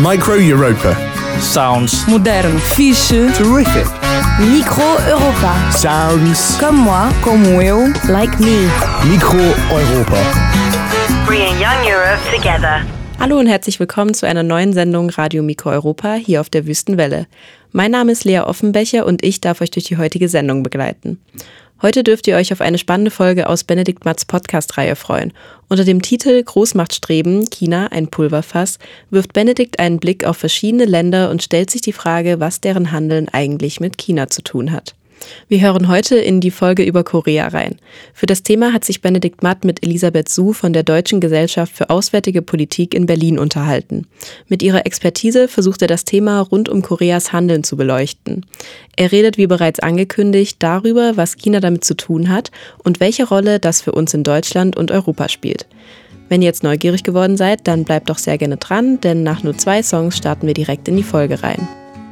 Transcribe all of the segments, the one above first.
Micro Europa. Sounds Moderno. Fixe. Terrific. Micro Europa. Sounds. Comme moi. Como eu. Like me. Micro Europa. Bringing young Europe together. Hallo und herzlich willkommen zu einer neuen Sendung Radio Micro Europa hier auf der Wüstenwelle. Mein Name ist Lea Offenbecher und ich darf euch durch die heutige Sendung begleiten. Heute dürft ihr euch auf eine spannende Folge aus Benedikt Matts Podcast-Reihe freuen. Unter dem Titel Großmachtstreben, China, ein Pulverfass, wirft Benedikt einen Blick auf verschiedene Länder und stellt sich die Frage, was deren Handeln eigentlich mit China zu tun hat. Wir hören heute in die Folge über Korea rein. Für das Thema hat sich Benedikt Matt mit Elisabeth Su von der Deutschen Gesellschaft für Auswärtige Politik in Berlin unterhalten. Mit ihrer Expertise versucht er das Thema rund um Koreas Handeln zu beleuchten. Er redet, wie bereits angekündigt, darüber, was China damit zu tun hat und welche Rolle das für uns in Deutschland und Europa spielt. Wenn ihr jetzt neugierig geworden seid, dann bleibt doch sehr gerne dran, denn nach nur 2 Songs starten wir direkt in die Folge rein.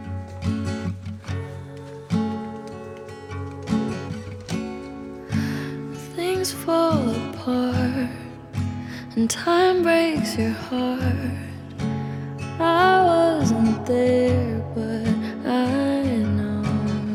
Fall apart and time breaks your heart. I wasn't there, but I know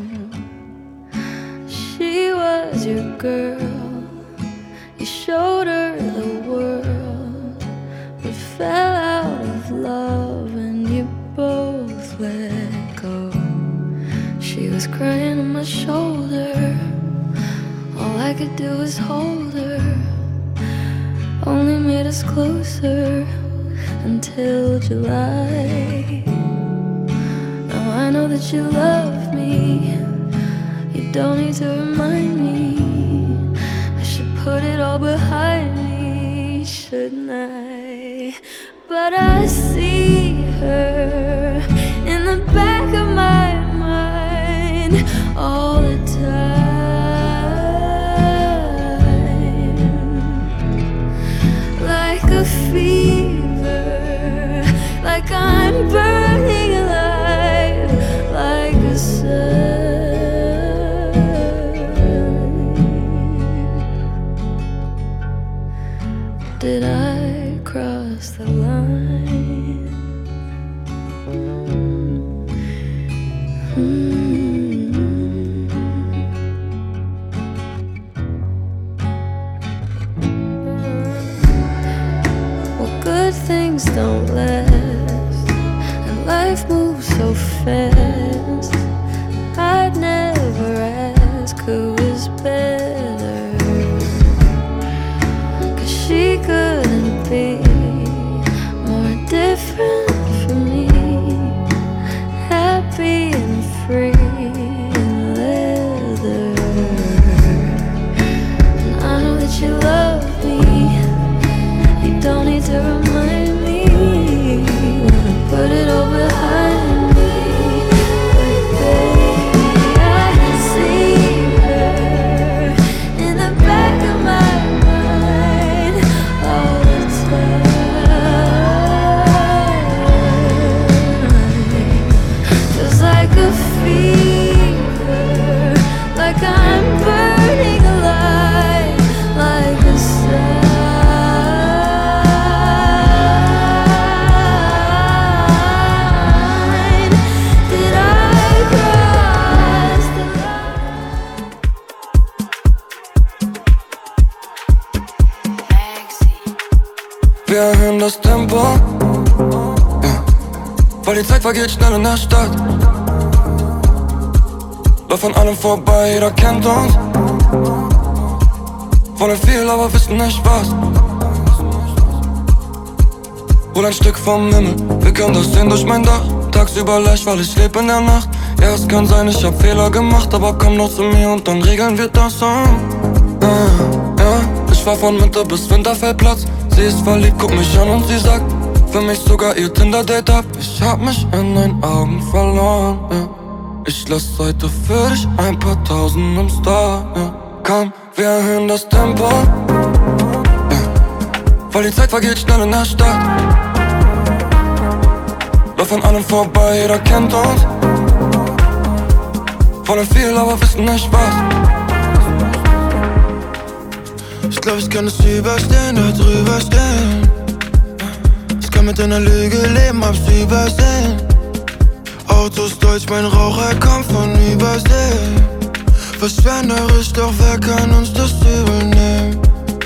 she was your girl. You showed her the world, but fell out of love and you both let go. She was crying on my shoulder. All I could do was hold her, only made us closer until July. Now I know that you love me, you don't need to remind me. I should put it all behind me, shouldn't I? But I see her in the back of my mind all the time. A fever, like I'm burning alive, like a sun. Did I cross the line? Things don't last, and life moves so fast. I'd never ask who is better, 'cause she couldn't be more different from me. Happy and free in leather, and I know that you love me. You don't need to remind me, put it all behind me. But baby, I can see her in the back of my mind all the time. Feels like a fever, like I'm burning alive, like a sun. Wir erhöhen das Tempo, ja, weil die Zeit vergeht schnell in der Stadt. Läuft an allem vorbei, jeder kennt uns. Wollen viel, aber wissen nicht was. Hol ein Stück vom Himmel, wir können das sehen durch mein Dach. Tagsüber leicht, weil ich lebe in der Nacht. Ja, es kann sein, ich hab Fehler gemacht, aber komm doch zu mir und dann regeln wir das ja, ich fahr von Winter bis Winterfeldplatz. Sie ist verliebt, guck mich an und sie sagt, für mich sogar ihr Tinder-Date ab. Ich hab mich in deinen Augen verloren, ja. Ich lass heute für dich ein paar Tausend im Star, ja. Komm, wir erhöhen das Tempo, ja, weil die Zeit vergeht schnell in der Stadt. Läuft an allem vorbei, jeder kennt uns. Wollen viel, aber wissen nicht was. Ich glaub, ich kann es überstehen, da drüber stehen. Es kann mit einer Lüge leben, hab's übersehen. Autos deutsch, mein Raucher kommt von Übersee. Verschwenderisch, doch wer kann uns das übel nehmen?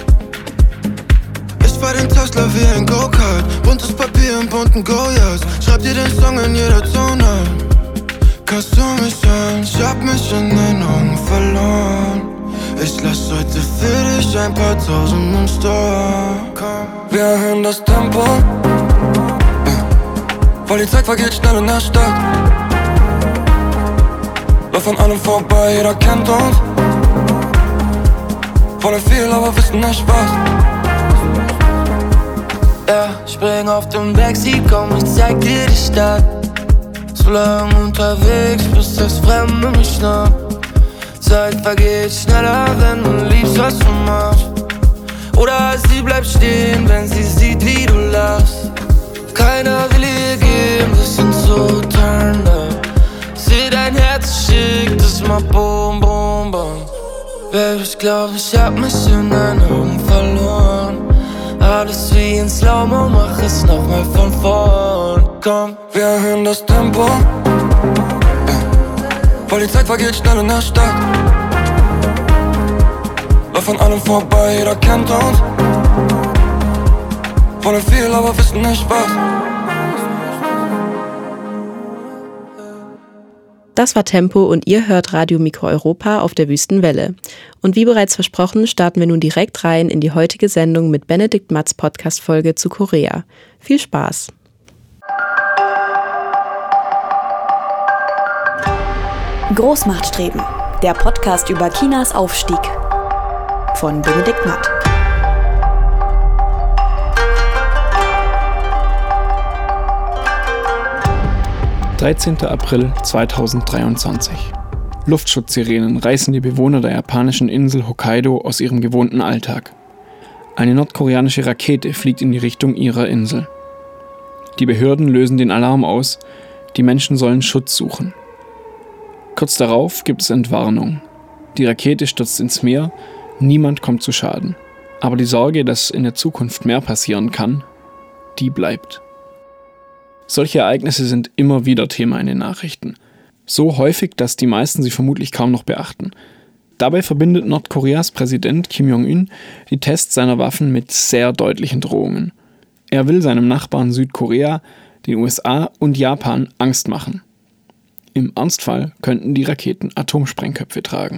Ich fahr den Tesla wie ein Go-Kart, buntes Papier und bunten Goyas. Schreib dir den Song in jeder Tonart. Kannst du mich hören? Ich hab mich in den Augen verloren. Ich lass heute für dich ein paar tausend im Store. Wir erhöhen das Tempo, weil die Zeit vergeht schnell in der Stadt. Lauf an allem vorbei, jeder kennt uns. Wollen viel, aber wissen nicht was. Ja, spring auf dem Backseat, komm, ich zeig dir die Stadt. So lang unterwegs, bis das Fremde mich schnappt. Zeit vergeht schneller, wenn du liebst, was du machst. Oder sie bleibt stehen, wenn sie sieht, wie du lachst. Keiner will ihr geben, wir sind so turned up. Seh dein Herz, schick das mal boom, boom, boom. Baby, ich glaub, ich hab mich in deinen Augen verloren. Alles wie in Slow-Mo, mach es nochmal von vorn. Komm, wir erhöhen das Tempo, weil die Zeit vergeht schnell in der Stadt. Lauf an allem vorbei, jeder kennt uns. Wollen viel, aber wissen nicht was. Das war Tempo und ihr hört Radio Mikro Europa auf der Wüstenwelle. Und wie bereits versprochen, starten wir nun direkt rein in die heutige Sendung mit Benedikt Matz Podcast-Folge zu Korea. Viel Spaß! Großmachtstreben, der Podcast über Chinas Aufstieg. Von Benedikt Matt. (13. April 2023) Luftschutzsirenen reißen die Bewohner der japanischen Insel Hokkaido aus ihrem gewohnten Alltag. Eine nordkoreanische Rakete fliegt in die Richtung ihrer Insel. Die Behörden lösen den Alarm aus, die Menschen sollen Schutz suchen. Kurz darauf gibt es Entwarnung. Die Rakete stürzt ins Meer, niemand kommt zu Schaden. Aber die Sorge, dass in der Zukunft mehr passieren kann, die bleibt. Solche Ereignisse sind immer wieder Thema in den Nachrichten. So häufig, dass die meisten sie vermutlich kaum noch beachten. Dabei verbindet Nordkoreas Präsident Kim Jong-un die Tests seiner Waffen mit sehr deutlichen Drohungen. Er will seinem Nachbarn Südkorea, den USA und Japan Angst machen. Im Ernstfall könnten die Raketen Atomsprengköpfe tragen.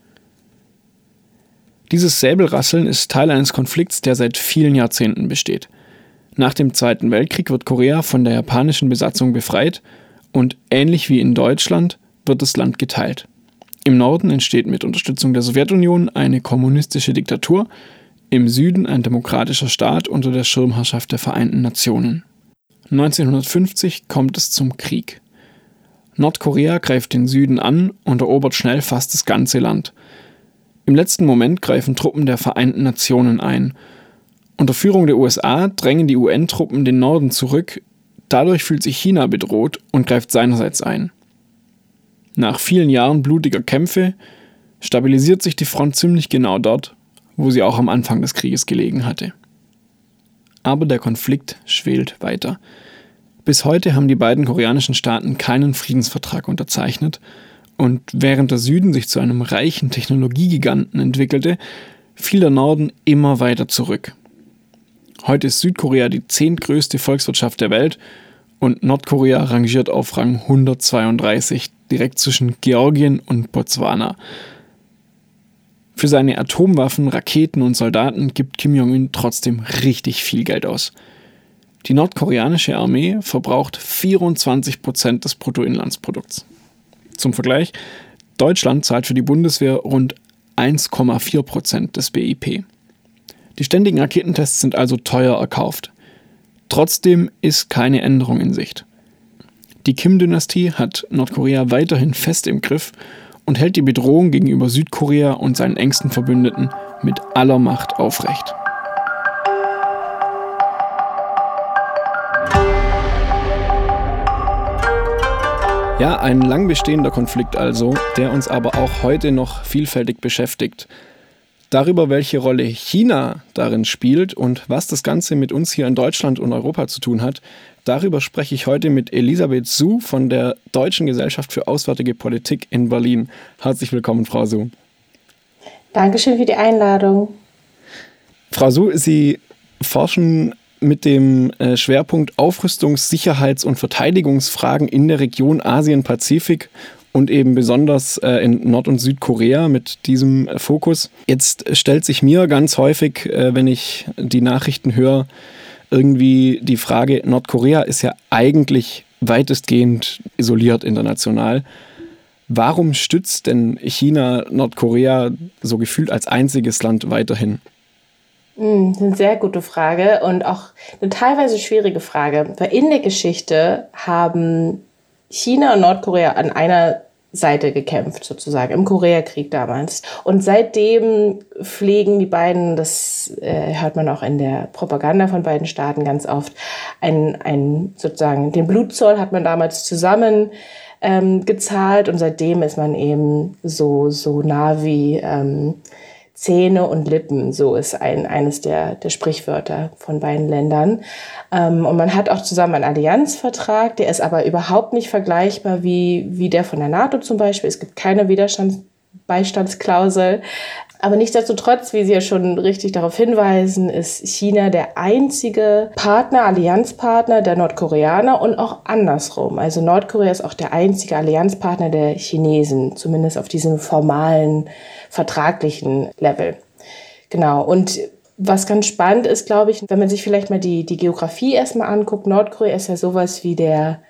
Dieses Säbelrasseln ist Teil eines Konflikts, der seit vielen Jahrzehnten besteht. Nach dem Zweiten Weltkrieg wird Korea von der japanischen Besatzung befreit und ähnlich wie in Deutschland wird das Land geteilt. Im Norden entsteht mit Unterstützung der Sowjetunion eine kommunistische Diktatur, im Süden ein demokratischer Staat unter der Schirmherrschaft der Vereinten Nationen. 1950 kommt es zum Krieg. Nordkorea greift den Süden an und erobert schnell fast das ganze Land. Im letzten Moment greifen Truppen der Vereinten Nationen ein. Unter Führung der USA drängen die UN-Truppen den Norden zurück, dadurch fühlt sich China bedroht und greift seinerseits ein. Nach vielen Jahren blutiger Kämpfe stabilisiert sich die Front ziemlich genau dort, wo sie auch am Anfang des Krieges gelegen hatte. Aber der Konflikt schwelt weiter. Bis heute haben die beiden koreanischen Staaten keinen Friedensvertrag unterzeichnet und während der Süden sich zu einem reichen Technologiegiganten entwickelte, fiel der Norden immer weiter zurück. Heute ist Südkorea die 10. größte Volkswirtschaft der Welt und Nordkorea rangiert auf Rang 132, direkt zwischen Georgien und Botswana. Für seine Atomwaffen, Raketen und Soldaten gibt Kim Jong-un trotzdem richtig viel Geld aus. Die nordkoreanische Armee verbraucht 24% des Bruttoinlandsprodukts. Zum Vergleich, Deutschland zahlt für die Bundeswehr rund 1,4% des BIP. Die ständigen Raketentests sind also teuer erkauft. Trotzdem ist keine Änderung in Sicht. Die Kim-Dynastie hat Nordkorea weiterhin fest im Griff und hält die Bedrohung gegenüber Südkorea und seinen engsten Verbündeten mit aller Macht aufrecht. Ja, ein lang bestehender Konflikt also, der uns aber auch heute noch vielfältig beschäftigt. Darüber, welche Rolle China darin spielt und was das Ganze mit uns hier in Deutschland und Europa zu tun hat, darüber spreche ich heute mit Elisabeth Su von der Deutschen Gesellschaft für Auswärtige Politik in Berlin. Herzlich willkommen, Frau Su. Dankeschön für die Einladung. Frau Su, Sie forschen mit dem Schwerpunkt Aufrüstungs-, Sicherheits- und Verteidigungsfragen in der Region Asien-Pazifik und eben besonders in Nord- und Südkorea mit diesem Fokus. Jetzt stellt sich mir ganz häufig, wenn ich die Nachrichten höre, irgendwie die Frage, Nordkorea ist ja eigentlich weitestgehend isoliert international. Warum stützt denn China Nordkorea so gefühlt als einziges Land weiterhin? Das ist eine sehr gute Frage und auch eine teilweise schwierige Frage. Weil in der Geschichte haben China und Nordkorea an einer Seite gekämpft, sozusagen, im Koreakrieg damals. Und seitdem pflegen die beiden, das hört man auch in der Propaganda von beiden Staaten ganz oft, sozusagen den Blutzoll hat man damals zusammen gezahlt und seitdem ist man eben so nah wie Zähne und Lippen, so ist eines der Sprichwörter von beiden Ländern. Und man hat auch zusammen einen Allianzvertrag, der ist aber überhaupt nicht vergleichbar wie der von der NATO zum Beispiel. Es gibt keine Beistandsklausel. Aber nichtsdestotrotz, wie Sie ja schon richtig darauf hinweisen, ist China der einzige Allianzpartner der Nordkoreaner und auch andersrum. Also Nordkorea ist auch der einzige Allianzpartner der Chinesen, zumindest auf diesem formalen, vertraglichen Level. Genau. Und was ganz spannend ist, glaube ich, wenn man sich vielleicht mal die Geografie erstmal anguckt, Nordkorea ist ja sowas wie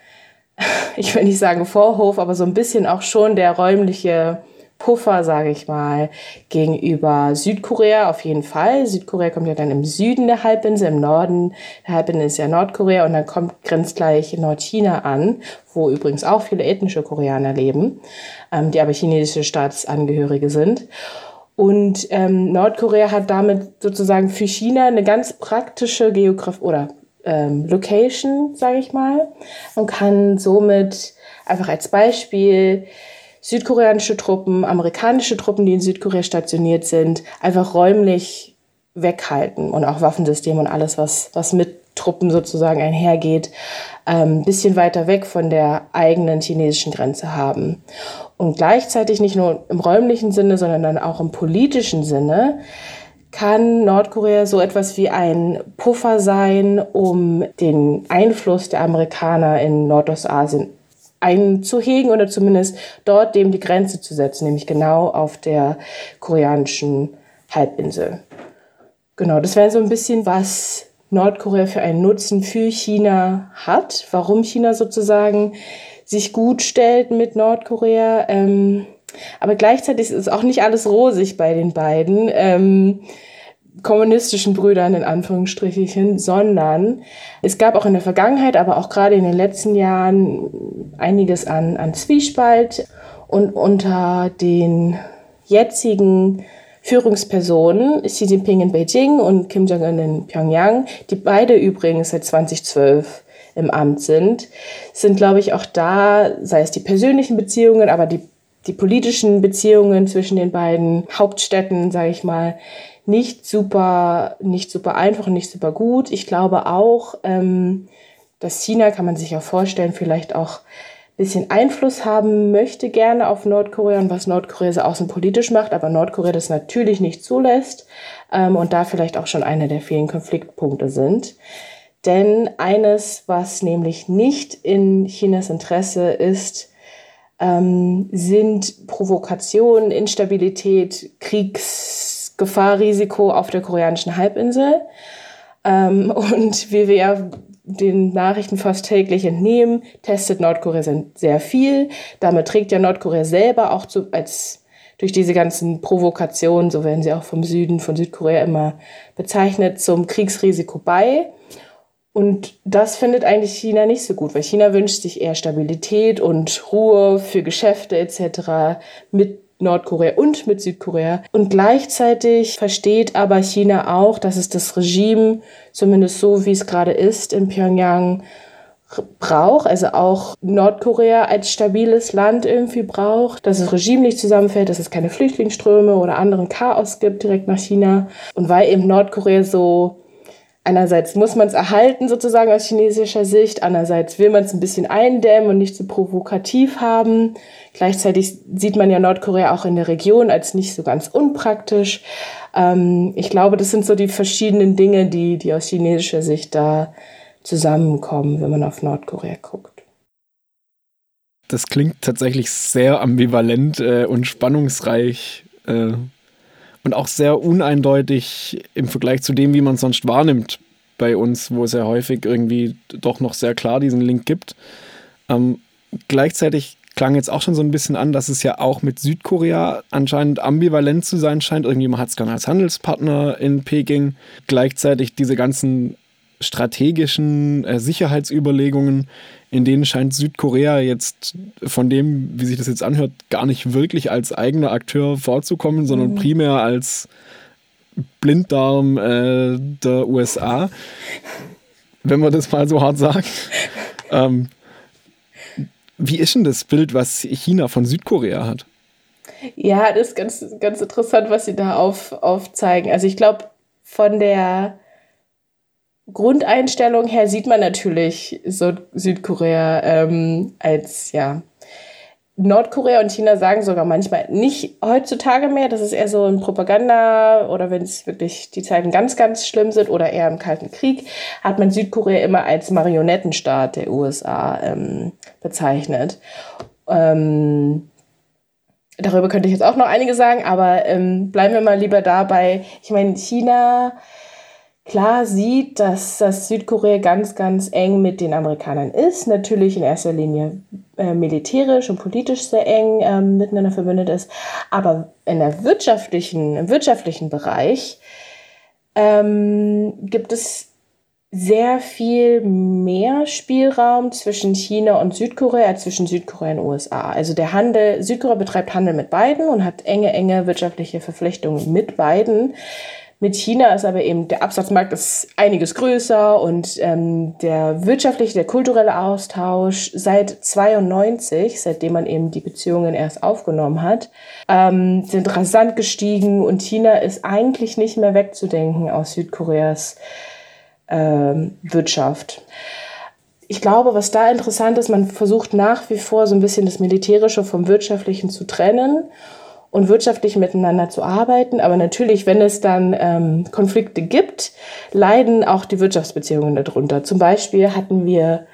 ich will nicht sagen Vorhof, aber so ein bisschen auch schon der räumliche Puffer, sage ich mal, gegenüber Südkorea auf jeden Fall. Südkorea kommt ja dann im Süden der Halbinsel, im Norden der Halbinsel ist ja Nordkorea und dann grenzt gleich Nordchina an, wo übrigens auch viele ethnische Koreaner leben, die aber chinesische Staatsangehörige sind. Und Nordkorea hat damit sozusagen für China eine ganz praktische Location, sage ich mal, und kann somit einfach als Beispiel südkoreanische Truppen, amerikanische Truppen, die in Südkorea stationiert sind, einfach räumlich weghalten und auch Waffensysteme und alles, was mit Truppen sozusagen einhergeht, ein bisschen weiter weg von der eigenen chinesischen Grenze haben. Und gleichzeitig nicht nur im räumlichen Sinne, sondern dann auch im politischen Sinne kann Nordkorea so etwas wie ein Puffer sein, um den Einfluss der Amerikaner in Nordostasien einzuhegen oder zumindest dort dem die Grenze zu setzen, nämlich genau auf der koreanischen Halbinsel. Genau, das wäre so ein bisschen, was Nordkorea für einen Nutzen für China hat, warum China sozusagen sich gut stellt mit Nordkorea. Aber gleichzeitig ist auch nicht alles rosig bei den beiden kommunistischen Brüdern in Anführungsstrichen, sondern es gab auch in der Vergangenheit, aber auch gerade in den letzten Jahren einiges an Zwiespalt. Und unter den jetzigen Führungspersonen, Xi Jinping in Beijing und Kim Jong-un in Pyongyang, die beide übrigens seit 2012 im Amt sind, glaube ich, auch da, sei es die persönlichen Beziehungen, aber die politischen Beziehungen zwischen den beiden Hauptstädten, sage ich mal, nicht super einfach und nicht super gut. Ich glaube auch, dass China, kann man sich auch vorstellen, vielleicht auch ein bisschen Einfluss haben möchte gerne auf Nordkorea und was Nordkorea so außenpolitisch macht, aber Nordkorea das natürlich nicht zulässt und da vielleicht auch schon einer der vielen Konfliktpunkte sind. Denn eines, was nämlich nicht in Chinas Interesse ist, sind Provokationen, Instabilität, Kriegsgefahr, Risiko auf der koreanischen Halbinsel. Und wie wir ja den Nachrichten fast täglich entnehmen, testet Nordkorea sehr viel. Damit trägt ja Nordkorea selber auch durch diese ganzen Provokationen, so werden sie auch vom Süden, von Südkorea immer bezeichnet, zum Kriegsrisiko bei. Und das findet eigentlich China nicht so gut, weil China wünscht sich eher Stabilität und Ruhe für Geschäfte etc. mit Nordkorea und mit Südkorea. Und gleichzeitig versteht aber China auch, dass es das Regime, zumindest so wie es gerade ist in Pyongyang, braucht, also auch Nordkorea als stabiles Land irgendwie braucht, dass das Regime nicht zusammenfällt, dass es keine Flüchtlingsströme oder anderen Chaos gibt direkt nach China. Und weil eben Nordkorea so, einerseits muss man es erhalten sozusagen aus chinesischer Sicht, andererseits will man es ein bisschen eindämmen und nicht so provokativ haben. Gleichzeitig sieht man ja Nordkorea auch in der Region als nicht so ganz unpraktisch. Ich glaube, das sind so die verschiedenen Dinge, die aus chinesischer Sicht da zusammenkommen, wenn man auf Nordkorea guckt. Das klingt tatsächlich sehr ambivalent und spannungsreich und auch sehr uneindeutig im Vergleich zu dem, wie man es sonst wahrnimmt bei uns, wo es ja häufig irgendwie doch noch sehr klar diesen Link gibt. Gleichzeitig klang jetzt auch schon so ein bisschen an, dass es ja auch mit Südkorea anscheinend ambivalent zu sein scheint. Irgendwie man hat es gerne als Handelspartner in Peking. Gleichzeitig diese ganzen strategischen Sicherheitsüberlegungen, in denen scheint Südkorea jetzt von dem, wie sich das jetzt anhört, gar nicht wirklich als eigener Akteur vorzukommen, sondern primär als Blinddarm der USA, wenn man das mal so hart sagt. Wie ist denn das Bild, was China von Südkorea hat? Ja, das ist ganz, ganz interessant, was Sie da aufzeigen. Also ich glaube, von der Grundeinstellung her sieht man natürlich so Südkorea als, ja, Nordkorea und China sagen sogar manchmal, nicht heutzutage mehr, das ist eher so ein Propaganda oder wenn es wirklich die Zeiten ganz, ganz schlimm sind oder eher im Kalten Krieg, hat man Südkorea immer als Marionettenstaat der USA bezeichnet. Darüber könnte ich jetzt auch noch einige sagen, aber bleiben wir mal lieber dabei. Ich meine, China klar sieht, dass das Südkorea ganz, ganz eng mit den Amerikanern ist. Natürlich in erster Linie militärisch und politisch sehr eng miteinander verbündet ist. Aber im wirtschaftlichen Bereich gibt es sehr viel mehr Spielraum zwischen China und Südkorea als zwischen Südkorea und USA. Also der Handel, Südkorea betreibt Handel mit beiden und hat enge wirtschaftliche Verflechtungen mit beiden. Mit China ist aber eben der Absatzmarkt ist einiges größer und der kulturelle Austausch seit 1992, seitdem man eben die Beziehungen erst aufgenommen hat, sind rasant gestiegen und China ist eigentlich nicht mehr wegzudenken aus Südkoreas Wirtschaft. Ich glaube, was da interessant ist, man versucht nach wie vor so ein bisschen das Militärische vom Wirtschaftlichen zu trennen und wirtschaftlich miteinander zu arbeiten. Aber natürlich, wenn es dann Konflikte gibt, leiden auch die Wirtschaftsbeziehungen darunter. Zum Beispiel hatten wir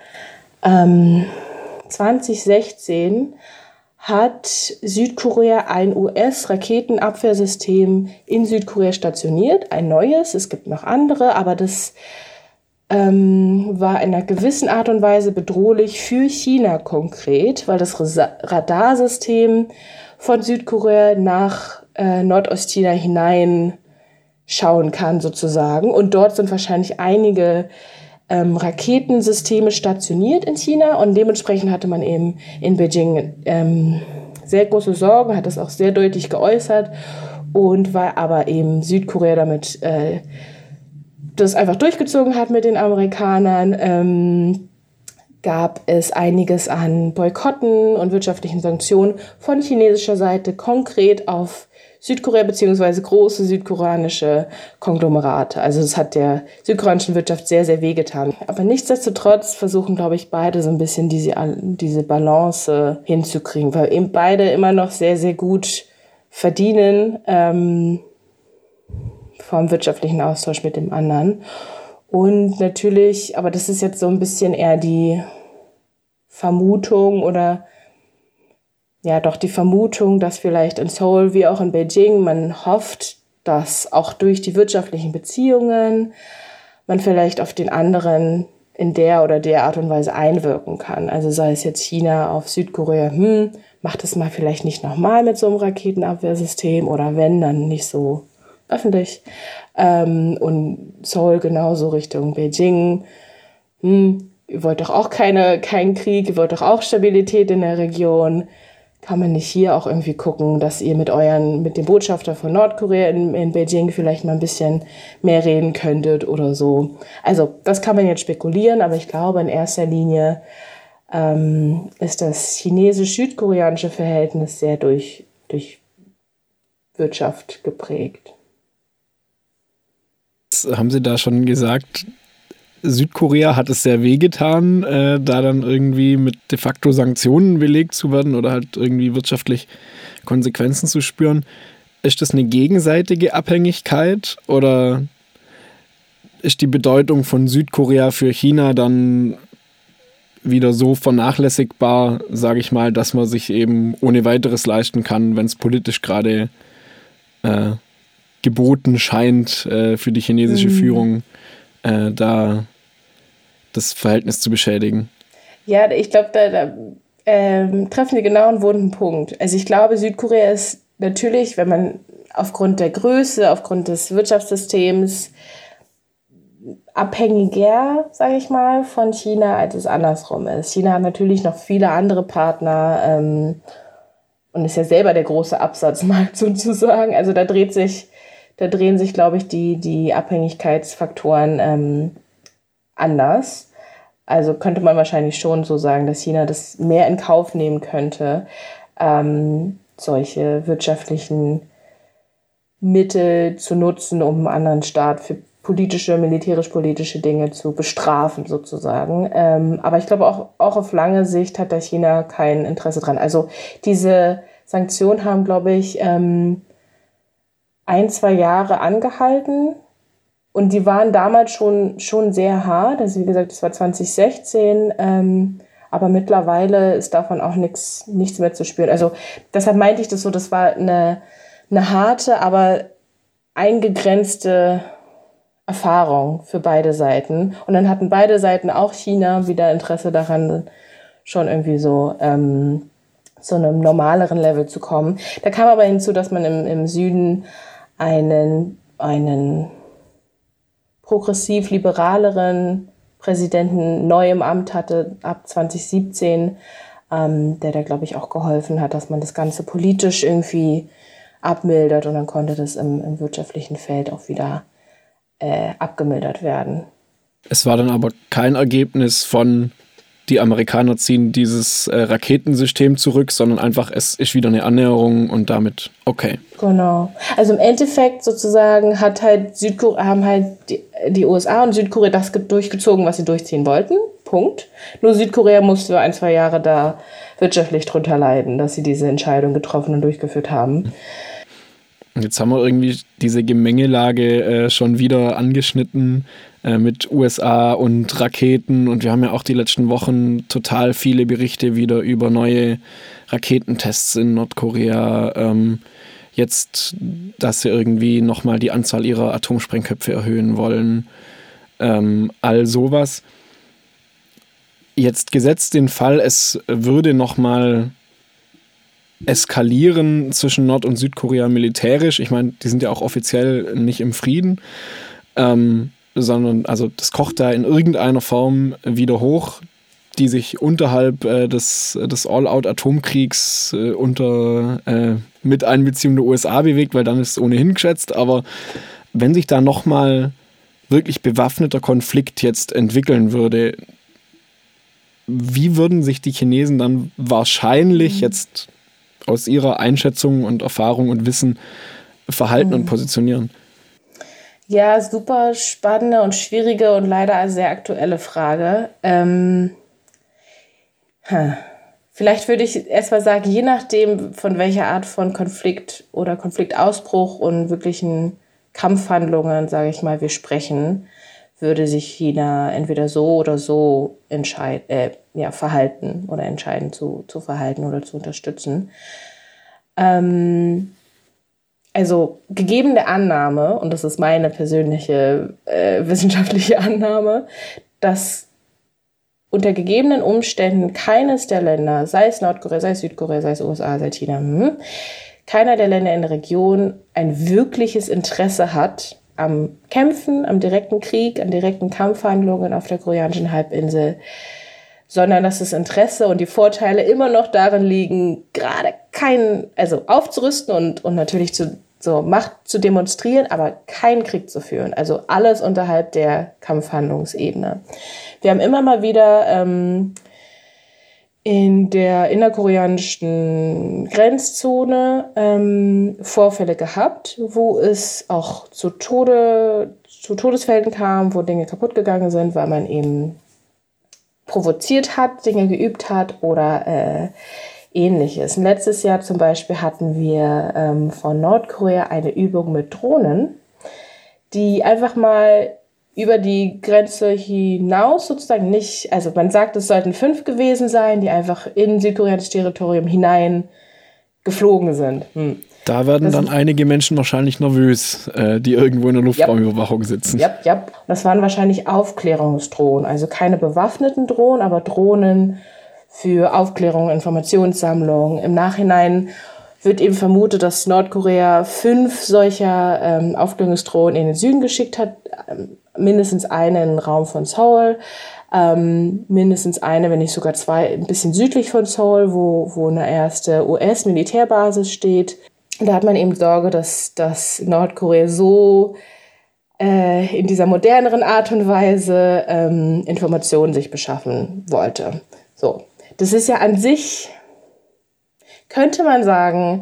2016 hat Südkorea ein US-Raketenabwehrsystem in Südkorea stationiert, ein neues. Es gibt noch andere, aber das war in einer gewissen Art und Weise bedrohlich für China konkret, weil das Radarsystem von Südkorea nach Nordostchina hinein schauen kann sozusagen. Und dort sind wahrscheinlich einige Raketensysteme stationiert in China und dementsprechend hatte man eben in Beijing sehr große Sorgen, hat das auch sehr deutlich geäußert und weil aber eben Südkorea damit das einfach durchgezogen hat mit den Amerikanern, gab es einiges an Boykotten und wirtschaftlichen Sanktionen von chinesischer Seite konkret auf Südkorea bzw. große südkoreanische Konglomerate. Also das hat der südkoreanischen Wirtschaft sehr, sehr wehgetan. Aber nichtsdestotrotz versuchen, glaube ich, beide so ein bisschen diese Balance hinzukriegen, weil eben beide immer noch sehr, sehr gut verdienen vom wirtschaftlichen Austausch mit dem anderen. Und natürlich, aber das ist jetzt so ein bisschen eher die Vermutung oder ja doch die Vermutung, dass vielleicht in Seoul wie auch in Beijing man hofft, dass auch durch die wirtschaftlichen Beziehungen man vielleicht auf den anderen in der oder der Art und Weise einwirken kann. Also sei es jetzt China auf Südkorea, macht es mal vielleicht nicht nochmal mit so einem Raketenabwehrsystem oder wenn, dann nicht so öffentlich. Und Seoul genauso Richtung Beijing. Ihr wollt doch auch keinen Krieg, ihr wollt doch auch Stabilität in der Region. kann man nicht hier auch irgendwie gucken, dass ihr mit dem Botschafter von Nordkorea in Beijing vielleicht mal ein bisschen mehr reden könntet oder so. Also das kann man jetzt spekulieren, aber ich glaube in erster Linie ist das chinesisch-südkoreanische Verhältnis sehr durch Wirtschaft geprägt. Haben Sie da schon gesagt, Südkorea hat es sehr wehgetan, da dann irgendwie mit de facto Sanktionen belegt zu werden oder halt irgendwie wirtschaftlich Konsequenzen zu spüren. Ist das eine gegenseitige Abhängigkeit oder ist die Bedeutung von Südkorea für China dann wieder so vernachlässigbar, sage ich mal, dass man sich eben ohne weiteres leisten kann, wenn es politisch gerade geboten scheint, für die chinesische Führung da das Verhältnis zu beschädigen? Ja, ich glaube, da treffen Sie genau einen wunden Punkt. Also ich glaube, Südkorea ist natürlich, wenn man aufgrund der Größe, aufgrund des Wirtschaftssystems abhängiger, sage ich mal, von China, als es andersrum ist. China hat natürlich noch viele andere Partner und ist ja selber der große Absatzmarkt sozusagen. Also da drehen sich, glaube ich, die Abhängigkeitsfaktoren anders. Also könnte man wahrscheinlich schon so sagen, dass China das mehr in Kauf nehmen könnte, solche wirtschaftlichen Mittel zu nutzen, um einen anderen Staat für militärisch-politische Dinge zu bestrafen sozusagen. Aber ich glaube auch auf lange Sicht hat da China kein Interesse dran. Also diese Sanktionen haben, glaube ich, 1-2 Jahre angehalten und die waren damals schon sehr hart. Also wie gesagt, das war 2016, aber mittlerweile ist davon auch nichts mehr zu spüren. Also deshalb meinte ich das so, das war eine harte, aber eingegrenzte Erfahrung für beide Seiten. Und dann hatten beide Seiten, auch China, wieder Interesse daran, schon irgendwie so zu einem normaleren Level zu kommen. Da kam aber hinzu, dass man im Süden einen progressiv-liberaleren Präsidenten neu im Amt hatte, ab 2017, der da, glaube ich, auch geholfen hat, dass man das Ganze politisch irgendwie abmildert und dann konnte das im wirtschaftlichen Feld auch wieder abgemildert werden. Es war dann aber kein Ergebnis von, die Amerikaner ziehen dieses Raketensystem zurück, sondern einfach, es ist wieder eine Annäherung und damit okay. Genau. Also im Endeffekt sozusagen haben halt die USA und Südkorea das durchgezogen, was sie durchziehen wollten. Punkt. Nur Südkorea musste 1-2 Jahre da wirtschaftlich drunter leiden, dass sie diese Entscheidung getroffen und durchgeführt haben. Jetzt haben wir irgendwie diese Gemengelage schon wieder angeschnitten mit USA und Raketen und wir haben ja auch die letzten Wochen total viele Berichte wieder über neue Raketentests in Nordkorea. Jetzt, dass sie irgendwie nochmal die Anzahl ihrer Atomsprengköpfe erhöhen wollen. All sowas. Jetzt gesetzt den Fall, es würde nochmal eskalieren zwischen Nord- und Südkorea militärisch. Ich meine, die sind ja auch offiziell nicht im Frieden, sondern also das kocht da in irgendeiner Form wieder hoch, die sich unterhalb des All-Out-Atomkriegs mit Einbeziehung der USA bewegt, weil dann ist es ohnehin geschätzt. Aber wenn sich da nochmal wirklich bewaffneter Konflikt jetzt entwickeln würde, wie würden sich die Chinesen dann wahrscheinlich jetzt aus ihrer Einschätzung und Erfahrung und Wissen verhalten und positionieren? Ja, super spannende und schwierige und leider sehr aktuelle Frage. Vielleicht würde ich erstmal sagen, je nachdem, von welcher Art von Konflikt oder Konfliktausbruch und wirklichen Kampfhandlungen, sage ich mal, wir sprechen, würde sich China entweder so oder so verhalten oder entscheiden zu verhalten oder zu unterstützen. Also gegeben der Annahme, und das ist meine persönliche wissenschaftliche Annahme, dass unter gegebenen Umständen keines der Länder, sei es Nordkorea, sei es Südkorea, sei es USA, sei es China, keiner der Länder in der Region ein wirkliches Interesse hat am Kämpfen, am direkten Krieg, an direkten Kampfhandlungen auf der koreanischen Halbinsel, sondern dass das Interesse und die Vorteile immer noch darin liegen, gerade aufzurüsten und natürlich Macht zu demonstrieren, aber keinen Krieg zu führen. Also alles unterhalb der Kampfhandlungsebene. Wir haben immer mal wieder in der innerkoreanischen Grenzzone Vorfälle gehabt, wo es auch zu Todesfällen kam, wo Dinge kaputt gegangen sind, weil man eben provoziert hat, Dinge geübt hat oder Ähnliches. Letztes Jahr zum Beispiel hatten wir von Nordkorea eine Übung mit Drohnen, die einfach mal über die Grenze hinaus sozusagen nicht, also man sagt, es sollten 5 gewesen sein, die einfach in südkoreanisches Territorium hinein geflogen sind. Da werden dann einige Menschen wahrscheinlich nervös, die irgendwo in der Luftraumüberwachung sitzen. Ja. Das waren wahrscheinlich Aufklärungsdrohnen, also keine bewaffneten Drohnen, aber Drohnen für Aufklärung, Informationssammlung. Im Nachhinein wird eben vermutet, dass Nordkorea 5 solcher Aufklärungsdrohnen in den Süden geschickt hat, mindestens eine in den Raum von Seoul, mindestens eine, wenn nicht sogar 2, ein bisschen südlich von Seoul, wo eine erste US-Militärbasis steht. Da hat man eben Sorge, dass Nordkorea so in dieser moderneren Art und Weise Informationen sich beschaffen wollte. So, das ist ja an sich, könnte man sagen,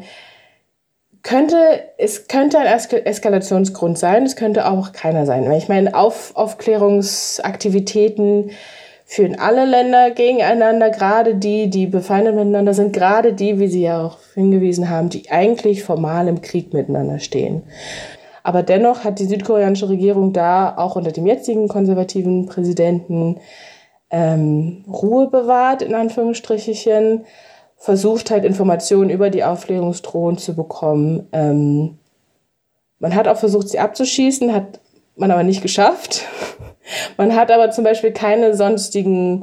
es könnte ein Eskalationsgrund sein, es könnte auch keiner sein. Ich meine, Aufklärungsaktivitäten führen alle Länder gegeneinander, gerade die befeindet miteinander sind, gerade die, wie Sie ja auch hingewiesen haben, die eigentlich formal im Krieg miteinander stehen. Aber dennoch hat die südkoreanische Regierung da auch unter dem jetzigen konservativen Präsidenten Ruhe bewahrt, in Anführungsstrichen, versucht halt Informationen über die Aufklärungsdrohnen zu bekommen. Man hat auch versucht, sie abzuschießen, hat man aber nicht geschafft. Man hat aber zum Beispiel keine sonstigen